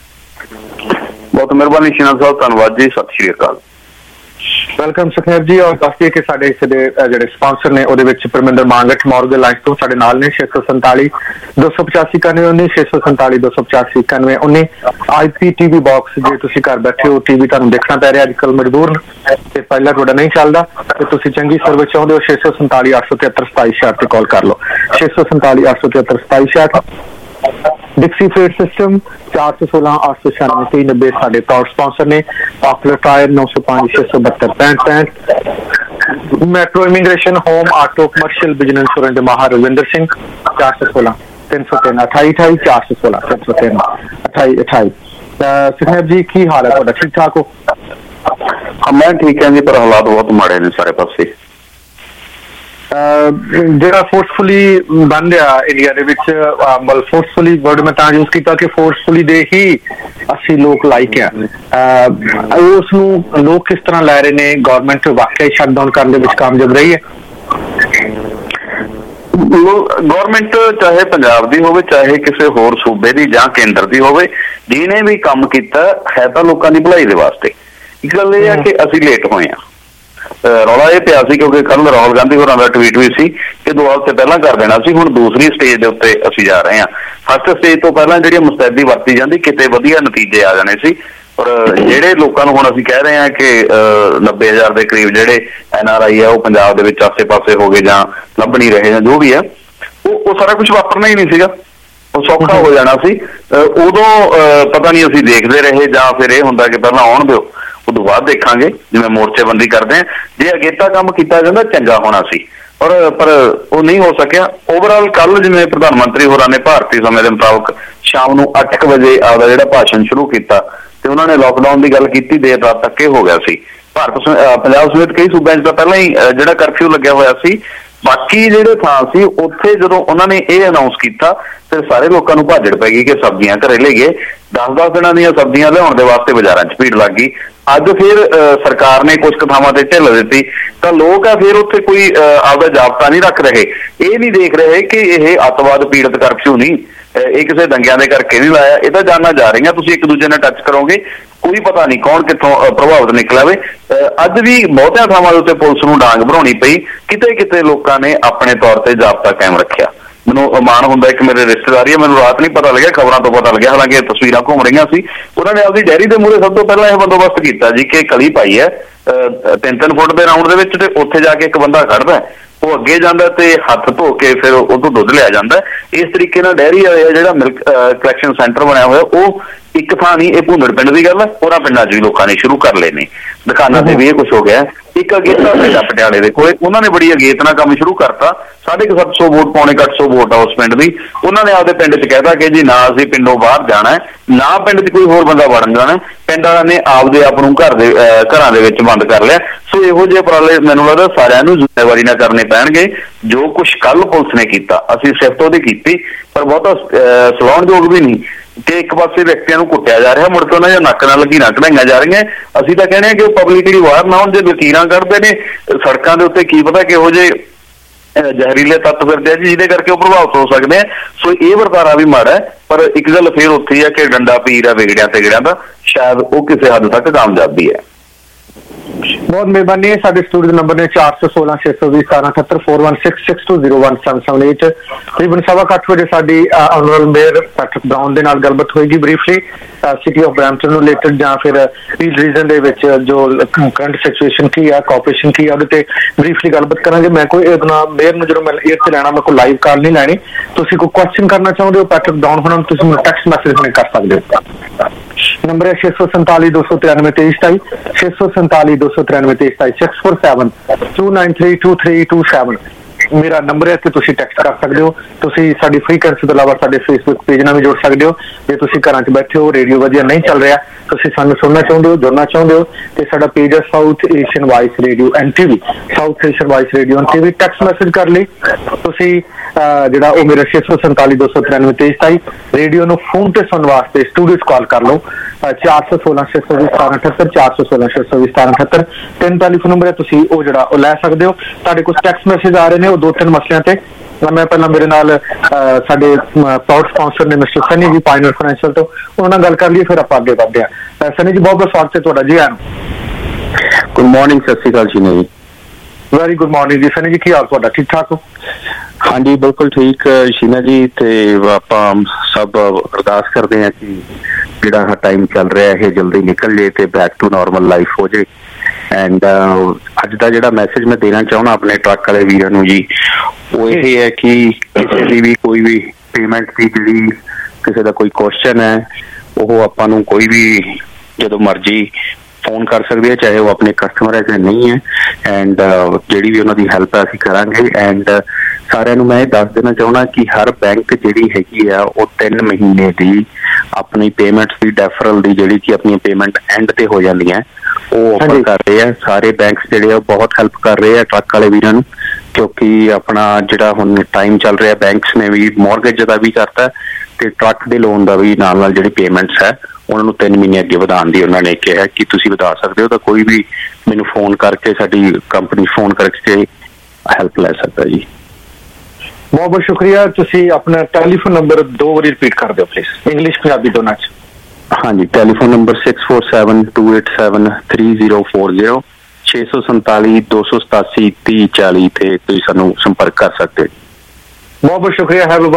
ਬਹੁਤ ਮਿਹਰਬਾਨੀ ਸ਼ੀਨਾ ਸਾਹਿਬ, ਧੰਨਵਾਦ ਜੀ, ਸਤਿ ਸ਼੍ਰੀ ਅਕਾਲ। ਵੈਲਕਮ ਸੁਖੇਬ ਜੀ। ਔਰ ਦੱਸਦੇ ਕਿ ਸਾਡੇ ਇਸ ਦੇ ਜਿਹੜੇ ਸਪਾਂਸਰ ਨੇ ਉਹਦੇ ਵਿੱਚ ਪਰਮਿੰਦਰ ਮਾਂਗਟ ਮੌਰਗਨ ਲਾਈਫ ਤੋਂ ਸਾਡੇ ਨਾਲ ਨੇ। ਛੇ ਸੌ ਸੰਤਾਲੀ ਦੋ ਸੌ ਪਚਾਸੀ ਇਕਾਨਵੇਂ ਉੱਨੀ ਛੇ ਸੌ ਸੰਤਾਲੀ ਦੋ ਸੌ ਪਚਾਸੀ ਇਕਾਨਵੇਂ ਉੱਨੀ। ਆਈ ਪੀ ਟੀ ਵੀ ਬਾਕਸ ਜੇ ਤੁਸੀਂ ਘਰ ਬੈਠੇ ਹੋ ਟੀ ਵੀ ਤੁਹਾਨੂੰ ਦੇਖਣਾ ਪੈ ਰਿਹਾ ਅੱਜ ਕੱਲ੍ਹ ਮਜਬੂਰ ਤੇ ਪਹਿਲਾਂ ਤੁਹਾਡਾ ਨਹੀਂ ਚੱਲਦਾ ਤੇ ਤੁਸੀਂ ਚੰਗੀ ਸਰਵਿਸ ਚਾਹੁੰਦੇ ਹੋ ਛੇ ਸੌ ਸੰਤਾਲੀ ਅੱਠ ਸੌ ਤਿਹੱਤਰ ਸਤਾਈ ਛਿਆਹਠ ਤੇ ਕਾਲ ਕਰ ਲਓ। ਛੇ ਸੌ ਸੰਤਾਲੀ ਅੱਠ ਸੌ ਤਿਹੱਤਰ ਸਤਾਈ ਛਿਆਹਠ। डिक्सी फीड सिस्टम चार सौ सोलह आठ सौ छियानवे तीन नब्बे साढ़े प्राउड स्पॉन्सर ने। पॉपुलर टायर नौ सौ पाँच छह सौ बहत्तर पैंठ पैंठ। Metro immigration home auto commercial business insurance माहर रविंदर सिंह चार सौ सोलह तीन सौ तीन अठाई अठाई चार सौ सोलह तीन सौ तीन अठाई अठाई। सुखनेब जी की हाल है ਤੁਹਾਡਾ? ठीक ठाक हो? हाँ मैं ठीक है जी, पर हालात बहुत माड़े ने सारे पासे। ਜਿਹੜਾ ਫੋਰਸਫੁਲੀ ਬਣ ਰਿਹਾ ਇੰਡੀਆ ਦੇ ਵਿੱਚ, ਮਤਲਬ ਫੋਰਸਫੁਲੀ ਵਰਡ ਮੈਂ ਤਾਂ ਯੂਜ਼ ਕੀਤਾ ਕਿ ਫੋਰਸਫੁਲੀ ਦੇ ਹੀ ਅਸੀਂ ਲੋਕ ਲਾਈਕ ਆ, ਉਸ ਨੂੰ ਲੋਕ ਕਿਸ ਤਰ੍ਹਾਂ ਲੈ ਰਹੇ ਨੇ? ਗੌਰਮੈਂਟ ਵਾਕਿਆ ਸ਼ਟਡਾਊਨ ਕਰਨ ਦੇ ਵਿੱਚ ਕਾਮਯਾਬ ਰਹੀ ਹੈ? ਗੌਰਮੈਂਟ ਚਾਹੇ ਪੰਜਾਬ ਦੀ ਹੋਵੇ ਚਾਹੇ ਕਿਸੇ ਹੋਰ ਸੂਬੇ ਦੀ ਜਾਂ ਕੇਂਦਰ ਦੀ ਹੋਵੇ, ਜਿਹਨੇ ਵੀ ਕੰਮ ਕੀਤਾ ਹੈ ਤਾਂ ਲੋਕਾਂ ਦੀ ਭਲਾਈ ਦੇ ਵਾਸਤੇ। ਇੱਕ ਗੱਲ ਇਹ ਆ ਕਿ ਅਸੀਂ ਲੇਟ ਹੋਏ ਆ। ਰੌਲਾ ਇਹ ਪਿਆ ਸੀ ਕਿਉਂਕਿ ਕੱਲ ਰਾਹੁਲ ਗਾਂਧੀ ਹੋਰਾਂ ਦਾ ਟਵੀਟ ਵੀ ਸੀ ਕਿ ਦੋ ਹਫ਼ਤੇ ਪਹਿਲਾਂ ਕਰ ਦੇਣਾ ਸੀ। ਹੁਣ ਦੂਸਰੀ ਸਟੇਜ ਦੇ ਉੱਤੇ ਅਸੀਂ ਜਾ ਰਹੇ ਹਾਂ। ਫਸਟ ਸਟੇਜ ਤੋਂ ਪਹਿਲਾਂ ਜਿਹੜੀ ਮੁਸਤੈਦੀ ਵਰਤੀ ਜਾਂਦੀ ਕਿਤੇ ਵਧੀਆ ਨਤੀਜੇ ਆ ਜਾਣੇ ਸੀ। ਪਰ ਜਿਹੜੇ ਲੋਕਾਂ ਨੂੰ ਹੁਣ ਅਸੀਂ ਕਹਿ ਰਹੇ ਹਾਂ ਕਿ ਨੱਬੇ ਹਜ਼ਾਰ ਦੇ ਕਰੀਬ ਜਿਹੜੇ ਐਨ ਆਰ ਆਈ ਆ ਉਹ ਪੰਜਾਬ ਦੇ ਵਿੱਚ ਆਸੇ ਪਾਸੇ ਹੋ ਗਏ ਜਾਂ ਲੱਭ ਨਹੀਂ ਰਹੇ ਜਾਂ ਜੋ ਵੀ ਆ, ਉਹ ਉਹ ਸਾਰਾ ਕੁਛ ਵਾਪਰਨਾ ਹੀ ਨਹੀਂ ਸੀਗਾ। ਉਹ ਸੌਖਾ ਹੋ ਜਾਣਾ ਸੀ। ਉਦੋਂ ਪਤਾ ਨਹੀਂ ਅਸੀਂ ਦੇਖਦੇ ਰਹੇ ਜਾਂ ਫਿਰ ਇਹ ਹੁੰਦਾ ਕਿ ਪਹਿਲਾਂ ਆਉਣ ਦਿਓ ਉਦੋਂ ਬਾਅਦ ਦੇਖਾਂਗੇ, ਜਿਵੇਂ ਮੋਰਚੇਬੰਦੀ ਕਰਦੇ ਆ। ਜੇ ਅਗੇਤਾ ਕੰਮ ਕੀਤਾ ਜਾਂਦਾ ਚੰਗਾ ਹੋਣਾ ਸੀ, ਪਰ ਪਰ ਉਹ ਨਹੀਂ ਹੋ ਸਕਿਆ। ਓਵਰਆਲ ਕੱਲ ਜਿਵੇਂ ਪ੍ਰਧਾਨ ਮੰਤਰੀ ਹੋਰਾਂ ਨੇ ਭਾਰਤੀ ਸਮੇਂ ਦੇ ਮੁਤਾਬਕ ਸ਼ਾਮ ਨੂੰ ਅੱਠ ਕੁ ਵਜੇ ਆਪਦਾ ਜਿਹੜਾ ਭਾਸ਼ਣ ਸ਼ੁਰੂ ਕੀਤਾ ਤੇ ਉਹਨਾਂ ਨੇ ਲਾਕਡਾਊਨ ਦੀ ਗੱਲ ਕੀਤੀ। ਦੇਰ ਰਾਤ ਤੱਕ ਇਹ ਹੋ ਗਿਆ ਸੀ। ਭਾਰਤ ਪੰਜਾਬ ਸਮੇਤ ਕਈ ਸੂਬਿਆਂ 'ਚ ਤਾਂ ਪਹਿਲਾਂ ਹੀ ਜਿਹੜਾ ਕਰਫਿਊ ਲੱਗਿਆ ਹੋਇਆ ਸੀ। ਬਾਕੀ ਜਿਹੜੇ ਥਾਂ ਸੀ ਉੱਥੇ ਜਦੋਂ ਉਹਨਾਂ ਨੇ ਇਹ ਅਨਾਊਂਸ ਕੀਤਾ ਫਿਰ ਸਾਰੇ ਲੋਕਾਂ ਨੂੰ ਭਾਜੜ ਪੈ ਗਈ ਕਿ ਸਬਜ਼ੀਆਂ ਘਰੇ ਲੈ ਗਏ। ਦਸ ਦਸ ਦਿਨਾਂ ਦੀਆਂ ਸਬਜ਼ੀਆਂ ਲਿਆਉਣ ਦੇ ਵਾਸਤੇ ਬਾਜ਼ਾਰਾਂ 'ਚ ਭੀੜ ਲੱਗ ਗਈ। ਅੱਜ ਫਿਰ ਸਰਕਾਰ ਨੇ ਕੁਝ ਕੁ ਥਾਵਾਂ ਤੇ ਢਿੱਲ ਦਿੱਤੀ ਤਾਂ ਲੋਕ ਆ ਫਿਰ ਉੱਥੇ ਕੋਈ ਆਪਦਾ ਜਾਬਤਾ ਨਹੀਂ ਰੱਖ ਰਹੇ। ਇਹ ਨਹੀਂ ਦੇਖ ਰਹੇ ਕਿ ਇਹ ਅੱਤਵਾਦ ਪੀੜਤ ਕਰਫਿਊ ਨਹੀਂ, ਇਹ ਕਿਸੇ ਦੰਗਿਆਂ ਦੇ ਕਰਕੇ ਨਹੀਂ ਲਾਇਆ। ਇਹ ਤਾਂ ਜਾਨਾਂ ਜਾ ਰਹੀਆਂ, ਤੁਸੀਂ ਇੱਕ ਦੂਜੇ ਨਾਲ ਟੱਚ ਕਰੋਗੇ, ਕੋਈ ਪਤਾ ਨਹੀਂ ਕੌਣ ਕਿੱਥੋਂ ਪ੍ਰਭਾਵਿਤ ਨਿਕਲਾਵੇ। ਅੱਜ ਵੀ ਬਹੁਤਿਆਂ ਥਾਵਾਂ ਦੇ ਉੱਤੇ ਪੁਲਿਸ ਨੂੰ ਡਾਂਗ ਬਣਾਉਣੀ ਪਈ। ਕਿਤੇ ਕਿਤੇ ਲੋਕਾਂ ਨੇ ਆਪਣੇ ਤੌਰ ਤੇ ਜਾਬਤਾ ਕਾਇਮ ਰੱਖਿਆ। ਮੈਨੂੰ ਮਾਣ ਹੁੰਦਾ ਇੱਕ ਮੇਰੇ ਰਿਸ਼ਤੇਦਾਰੀ ਹੈ, ਮੈਨੂੰ ਰਾਤ ਨਹੀਂ ਪਤਾ ਲੱਗਿਆ, ਖਬਰਾਂ ਤੋਂ ਪਤਾ ਲੱਗਿਆ, ਹਾਲਾਂਕਿ ਤਸਵੀਰਾਂ ਘੁੰਮ ਰਹੀਆਂ ਸੀ। ਉਹਨਾਂ ਨੇ ਆਪਦੀ ਡੈਰੀ ਦੇ ਮੂਹਰੇ ਸਭ ਤੋਂ ਪਹਿਲਾਂ ਇਹ ਬੰਦੋਬਸਤ ਕੀਤਾ ਜੀ ਕਿ ਕਲੀ ਪਾਈ ਹੈ ਤਿੰਨ ਤਿੰਨ ਫੁੱਟ ਦੇ ਰਾਊਂਡ ਦੇ ਵਿੱਚ, ਤੇ ਉੱਥੇ ਜਾ ਕੇ ਇੱਕ ਬੰਦਾ ਖੜਦਾ, ਉਹ ਅੱਗੇ ਜਾਂਦਾ ਤੇ ਹੱਥ ਧੋ ਕੇ ਫਿਰ ਉਹ ਤੋਂ ਦੁੱਧ ਲਿਆ ਜਾਂਦਾ। ਇਸ ਤਰੀਕੇ ਨਾਲ ਡੈਰੀ ਜਿਹੜਾ ਮਿਲਕ ਕਲੈਕਸ਼ਨ ਸੈਂਟਰ ਬਣਿਆ ਹੋਇਆ ਉਹ ਇੱਕ ਥਾਂ ਨਹੀਂ, ਇਹ ਭੁੰਦੜ ਪਿੰਡ ਦੀ ਗੱਲ ਹੈ, ਉਹਨਾਂ ਪਿੰਡਾਂ 'ਚ ਵੀ ਲੋਕਾਂ ਨੇ ਸ਼ੁਰੂ ਕਰ ਲਏ ਨੇ, ਦੁਕਾਨਾਂ ਤੇ ਵੀ ਇਹ ਕੁਛ ਹੋ ਗਿਆ। ਇੱਕ ਅਗੇਤਾ ਪਿੰਡ ਪਟਿਆਲੇ ਦੇ ਕੋਲੇ, ਉਹਨਾਂ ਨੇ ਬੜੀ ਅਗੇਤ ਨਾਲ ਕੰਮ ਸ਼ੁਰੂ ਕਰਤਾ। ਸਾਢੇ ਕੁ ਸੱਤ ਸੌ ਵੋਟ ਪੌਣੇ ਕੁ ਅੱਠ ਸੌ ਵੋਟ ਆ ਉਸ ਪਿੰਡ ਦੀ। ਉਹਨਾਂ ਨੇ ਆਪਦੇ ਪਿੰਡ 'ਚ ਕਹਿਤਾ ਕਿ ਜੀ ਨਾ ਅਸੀਂ ਪਿੰਡੋਂ ਬਾਹਰ ਜਾਣਾ, ਨਾ ਪਿੰਡ 'ਚ ਕੋਈ ਹੋਰ ਬੰਦਾ ਵੜਨ ਜਾਣਾ, ਪਿੰਡ ਵਾਲਿਆਂ ਨੇ ਆਪਦੇ ਆਪ ਨੂੰ ਘਰ ਦੇ ਘਰਾਂ ਦੇ ਵਿੱਚ ਬੰਦ ਕਰ ਲਿਆ। ਸੋ ਇਹੋ ਜਿਹੇ ਉਪਰਾਲੇ ਮੈਨੂੰ ਲੱਗਦਾ ਸਾਰਿਆਂ ਨੂੰ ਜ਼ਿੰਮੇਵਾਰੀ ਨਾਲ ਕਰਨੇ ਪੈਣਗੇ। ਜੋ ਕੁਛ ਕੱਲ ਪੁਲਿਸ ਨੇ ਕੀਤਾ ਅਸੀਂ ਸਿਫਤ ਉਹਦੀ ਕੀਤੀ, ਪਰ ਬਹੁਤਾ ਸਲਾਉਣਯੋਗ ਵੀ ਨਹੀਂ ਕਿ ਇੱਕ ਪਾਸੇ ਵਿਅਕਤੀਆਂ ਨੂੰ ਕੁੱਟਿਆ ਜਾ ਰਿਹਾ, ਮੁੜ ਕੇ ਉਹਨਾਂ ਦੀਆਂ ਨੱਕ ਨਾਲ ਲੱਗੀ ਨਾ ਕਢਾਈਆਂ ਜਾ ਰਹੀਆਂ। ਅਸੀਂ ਤਾਂ ਕਹਿੰਦੇ ਹਾਂ ਕਿ ਉਹ ਪਬਲਿਕਲੀ ਬਾਹਰ ਨਾ ਹੋਣ, ਜੇ ਲਕੀਰਾਂ ਕੱਢਦੇ ਨੇ ਸੜਕਾਂ ਦੇ ਉੱਤੇ ਕੀ ਪਤਾ ਕਿਹੋ ਜਿਹੇ ਜ਼ਹਿਰੀਲੇ ਤੱਤ ਫਿਰਦੇ ਆ ਜੀ ਜਿਹਦੇ ਕਰਕੇ ਉਹ ਪ੍ਰਭਾਵਿਤ ਹੋ ਸਕਦੇ ਆ। ਸੋ ਇਹ ਵਰਤਾਰਾ ਵੀ ਮਾੜਾ ਹੈ, ਪਰ ਇੱਕ ਗੱਲ ਫੇਰ ਉੱਥੇ ਹੀ ਹੈ ਕਿ ਡੰਡਾ ਪੀਰ ਹੈ ਵਿਗੜਿਆਂ ਤੇ ਗਿੜਿਆਂ ਦਾ, ਸ਼ਾਇਦ ਉਹ ਕਿਸੇ ਹੱਦ ਤੱਕ ਕਾਮਯਾਬੀ ਹੈ। ਬਹੁਤ ਮਿਹਰਬਾਨੀ ਹੈ। ਸਾਡੇ ਸਟੂਡੀਓ ਨੰਬਰ ਨੇ ਚਾਰ ਸੌ ਸੋਲਾਂ ਛੇ ਸੌ ਵੀਹ ਸਤਾਰਾਂ ਅਠੱਤਰ four one six six two zero one seven seven eight. ਤਕਰੀਬਨ ਸਵਾ ਕੁ ਅੱਠ ਵਜੇ ਸਾਡੀ ਆਨਰੇਬਲ ਮੇਅਰ ਪੈਟਰਿਕ ਬਰਾਊਨ ਦੇ ਨਾਲ ਗੱਲਬਾਤ ਹੋਏਗੀ ਬਰੀਫਲੀ ਸਿਟੀ ਆਫ ਬਰੈਂਪਟਨ ਨੂੰ ਰਿਲੇਟਡ, ਜਾਂ ਫਿਰ ਪੀਲ ਰੀਜਨ ਦੇ ਵਿੱਚ ਜੋ ਕਰੰਟ ਸਿਚੁਏਸ਼ਨ ਕੀ ਆ, ਕੋਆਪਰੇਸ਼ਨ ਕੀ ਆ, ਉਹਦੇ ਤੇ ਬਰੀਫਲੀ ਗੱਲਬਾਤ ਕਰਾਂਗੇ। ਮੈਂ ਕੋਈ ਆਪਣਾ ਮੇਅਰ ਨੂੰ ਜਦੋਂ ਮੈਂ ਏਅਰ ਤੇ ਲੈਣਾ, ਮੈਂ ਕੋਈ ਲਾਈਵ ਕਾਲ ਨਹੀਂ ਲੈਣੀ। ਤੁਸੀਂ ਕੋਈ ਕੁਐਸਚਨ ਕਰਨਾ ਚਾਹੁੰਦੇ ਹੋ ਪੈਟਰਿਕ ਬਰਾਊਨ ਹੋਣਾ, ਤੁਸੀਂ ਮੈਨੂੰ ਟੈਕਸਟ ਮੈਸੇਜ ਹੁਣੇ ਕਰ ਸਕਦੇ ਹੋ। ਨੰਬਰ ਹੈ ਛੇ ਸੌ ਸੰਤਾਲੀ ਦੋ ਸੌ ਤਰਾਨਵੇਂ ਤੇਈ ਸਤਾਈ, ਛੇ ਸੌ ਸੰਤਾਲੀ ਦੋ ਸੌ ਤਰਾਨਵੇਂ ਤੇਈ ਸਤਾਈ, six four seven two nine three two three two seven ਮੇਰਾ ਨੰਬਰ ਹੈ, ਤੇ ਤੁਸੀਂ ਟੈਕਸਟ ਕਰ ਸਕਦੇ ਹੋ। ਤੁਸੀਂ ਸਾਡੀ ਫ੍ਰੀਕੁਐਂਸੀ ਤੋਂ ਇਲਾਵਾ ਸਾਡੇ ਫੇਸਬੁੱਕ ਪੇਜ ਨਾਲ ਵੀ ਜੁੜ ਸਕਦੇ ਹੋ। ਜੇ ਤੁਸੀਂ ਘਰਾਂ 'ਚ ਬੈਠੇ ਹੋ, ਰੇਡੀਓ ਵਧੀਆ ਨਹੀਂ ਚੱਲ ਰਿਹਾ, ਤੁਸੀਂ ਸਾਨੂੰ ਸੁਣਨਾ ਚਾਹੁੰਦੇ ਹੋ, ਜੁੜਨਾ ਚਾਹੁੰਦੇ ਹੋ, ਤੇ ਸਾਡਾ ਪੇਜ ਹੈ South Asian voice radio and T V, South Asian voice radio and T V. Text message ਕਰ ਲਈ ਤੁਸੀਂ ਜਿਹੜਾ ਉਹ ਮੇਰਾ ਛੇ ਸੌ ਸੰਤਾਲੀ ਦੋ ਸੌ ਤਰਾਨਵੇਂ ਤੇਈ ਸਤਾਈ। ਰੇਡੀਓ ਨੂੰ ਫੋਨ ਤੇ ਸੁਣਨ ਵਾਸਤੇ ਸਟੂਡੀਓ 'ਚ ਕਾਲ ਕਰ ਲਓ ਚਾਰ ਸੌ ਸੋਲਾਂ ਛੇ ਸੌ ਵੀਹ ਸਤਾਰਾਂ ਅਠੱਤਰ, ਚਾਰ ਸੌ ਸੋਲਾਂ ਛੇ ਸੌ ਵੀਹ ਸਤਾਰਾਂ ਅਠੱਤਰ। ਤਿੰਨ ਟੈਲੀਫੋਨ ਨੰਬਰ ਹੈ, ਤੁਸੀਂ ਉਹ ਜਿਹੜਾ ਉਹ ਲੈ ਸਕਦੇ ਹੋ। ਤੁਹਾਡੇ ਕੁਝ ਟੈਕਸਟ ਮੈਸੇਜ ਆ ਰਹੇ ਨੇ, ਉਹ ਦੋ ਤਿੰਨ ਮਸਲਿਆਂ ਤੇ। ਮੈਂ ਪਹਿਲਾਂ ਮੇਰੇ ਨਾਲ ਸਾਡੇ ਪ੍ਰਾਊਡ ਸਪਾਂਸਰ ਨੇ mister Sunny ji pioneer financial ਤੋਂ, ਉਹਨਾਂ ਨਾਲ ਗੱਲ ਕਰ ਲਈਏ, ਫਿਰ ਆਪਾਂ ਅੱਗੇ ਵਧਦੇ ਹਾਂ। ਸਨੀ ਜੀ ਬਹੁਤ ਬਹੁਤ ਸਵਾਗਤ ਹੈ ਤੁਹਾਡਾ ਜੀ। ਆਨ ਗੁੱਡ ਮਾਰਨਿੰਗ, ਸਤਿ ਸ਼੍ਰੀ ਅਕਾਲ ਸ਼ੀਨਾ ਜੀ। ਵੈਰੀ ਗੁੱਡ ਮਾਰਨਿੰਗ ਜੀ। ਸਨੀ ਜੀ ਕੀ ਹਾਲ ਤੁਹਾਡਾ, ਠੀਕ ਠਾਕ ਹੋ? ਹਾਂਜੀ ਬਿਲਕੁਲ ਠੀਕ ਸ਼ੀਨਾ ਜੀ, ਤੇ ਆਪਾਂ ਸਭ ਅਰਦਾਸ ਕਰਦੇ ਹਾਂ ਕਿ ਜਿਹੜਾ ਟਾਈਮ ਚੱਲ ਰਿਹਾ ਇਹ ਜਲਦੀ ਨਿਕਲ ਜੇ ਤੇ ਬੈਕ ਟੂ ਨਾਰਮਲ ਲਾਈਫ ਹੋ ਜੇ। ਐਂਡ ਅੱਜ ਦਾ ਜਿਹੜਾ ਮੈਸੇਜ ਮੈਂ ਦੇਣਾ ਚਾਹੁੰਦਾ ਆਪਣੇ ਟਰੱਕ ਵਾਲੇ ਵੀਰਾਂ ਨੂੰ ਜੀ, ਉਹ ਇਹ ਹੈ ਕਿ ਕਿਸੇ ਦੀ ਵੀ ਕੋਈ ਵੀ ਪੇਮੈਂਟ ਦੀ ਜਿਹੜੀ ਕਿਸੇ ਦਾ ਕੋਈ ਕੁਐਸਚਨ ਹੈ, ਉਹ ਆਪਾਂ ਨੂੰ ਕੋਈ ਵੀ ਜਦੋਂ ਮਰਜ਼ੀ ਫੋਨ ਕਰ ਸਕਦੇ ਆ, ਚਾਹੇ ਉਹ ਆਪਣੇ ਕਸਟਮਰ ਹੈ ਜਾਂ ਨਹੀਂ ਹੈ। ਐਂਡ ਜਿਹੜੀ ਵੀ ਉਹਨਾਂ ਦੀ ਹੈਲਪ ਹੈ ਅਸੀਂ ਕਰਾਂਗੇ। ਐਂਡ ਸਾਰਿਆਂ ਨੂੰ ਮੈਂ ਇਹ ਦੱਸ ਦੇਣਾ ਚਾਹੁੰਦਾ ਕਿ ਹਰ ਬੈਂਕ ਜਿਹੜੀ ਹੈਗੀ ਆ ਉਹ ਤਿੰਨ ਮਹੀਨੇ ਦੀ ਆਪਣੀ ਪੇਮੈਂਟ ਦੀ ਡੈਫਰਲ ਦੀ ਜਿਹੜੀ ਕਿ ਆਪਣੀਆਂ ਪੇਮੈਂਟ ਐਂਡ ਤੇ ਹੋ ਜਾਂਦੀਆਂ ਉਹ ਆਫਰ ਕਰ ਰਹੇ ਆ। ਸਾਰੇ ਬੈਂਕਸ ਜਿਹੜੇ ਆ ਬਹੁਤ ਹੈਲਪ ਕਰ ਰਹੇ ਆ ਟਰੱਕ ਵਾਲੇ ਵੀਰਾਂ ਨੂੰ, ਕਿਉਂਕਿ ਆਪਣਾ ਜਿਹੜਾ ਹੁਣ ਟਾਈਮ ਚੱਲ ਰਿਹਾ, ਬੈਂਕਸ ਨੇ ਵੀ ਮੌਰਗੇਜ ਦਾ ਵੀ ਕਰਤਾ ਤੇ ਟਰੱਕ ਦੇ ਲੋਨ ਦਾ ਵੀ ਨਾਲ ਨਾਲ ਜਿਹੜੀ ਪੇਮੈਂਟਸ ਹੈ ਉਹਨਾਂ ਨੂੰ ਤਿੰਨ ਮਹੀਨੇ ਅੱਗੇ ਵਧਾਉਣ ਦੀ ਉਹਨਾਂ ਨੇ ਕਿਹਾ ਕਿ ਤੁਸੀਂ ਵਧਾ ਸਕਦੇ ਹੋ। ਤਾਂ ਕੋਈ ਵੀ ਮੈਨੂੰ ਫੋਨ ਕਰਕੇ, ਸਾਡੀ ਕੰਪਨੀ ਫੋਨ ਕਰਕੇ ਹੈਲਪ ਲੈ ਸਕਦਾ ਜੀ। ਬਹੁਤ ਬਹੁਤ ਸ਼ੁਕਰੀਆ। ਤੁਸੀਂ ਆਪਣਾ ਟੈਲੀਫੋਨ ਨੰਬਰ ਦੋ ਵਾਰੀ ਰਿਪੀਟ ਕਰ ਦਿਓ ਪਲੀਜ਼, ਇੰਗਲਿਸ਼ ਪੰਜਾਬੀ ਦੋਨਾਂ 'ਚ। ਹਾਂਜੀ, telephone number six four seven two eight seven three zero four zero, ਛੇ ਸੌ ਸੰਤਾਲੀ ਦੋ ਸੌ ਸਤਾਸੀ ਤੀਹ ਚਾਲੀ ਤੇ ਤੁਸੀਂ ਸਾਨੂੰ ਸੰਪਰਕ ਕਰ ਸਕਦੇ। ਬਹੁਤ ਬਹੁਤ ਸ਼ੁਕਰੀਆ। ਹੈਵ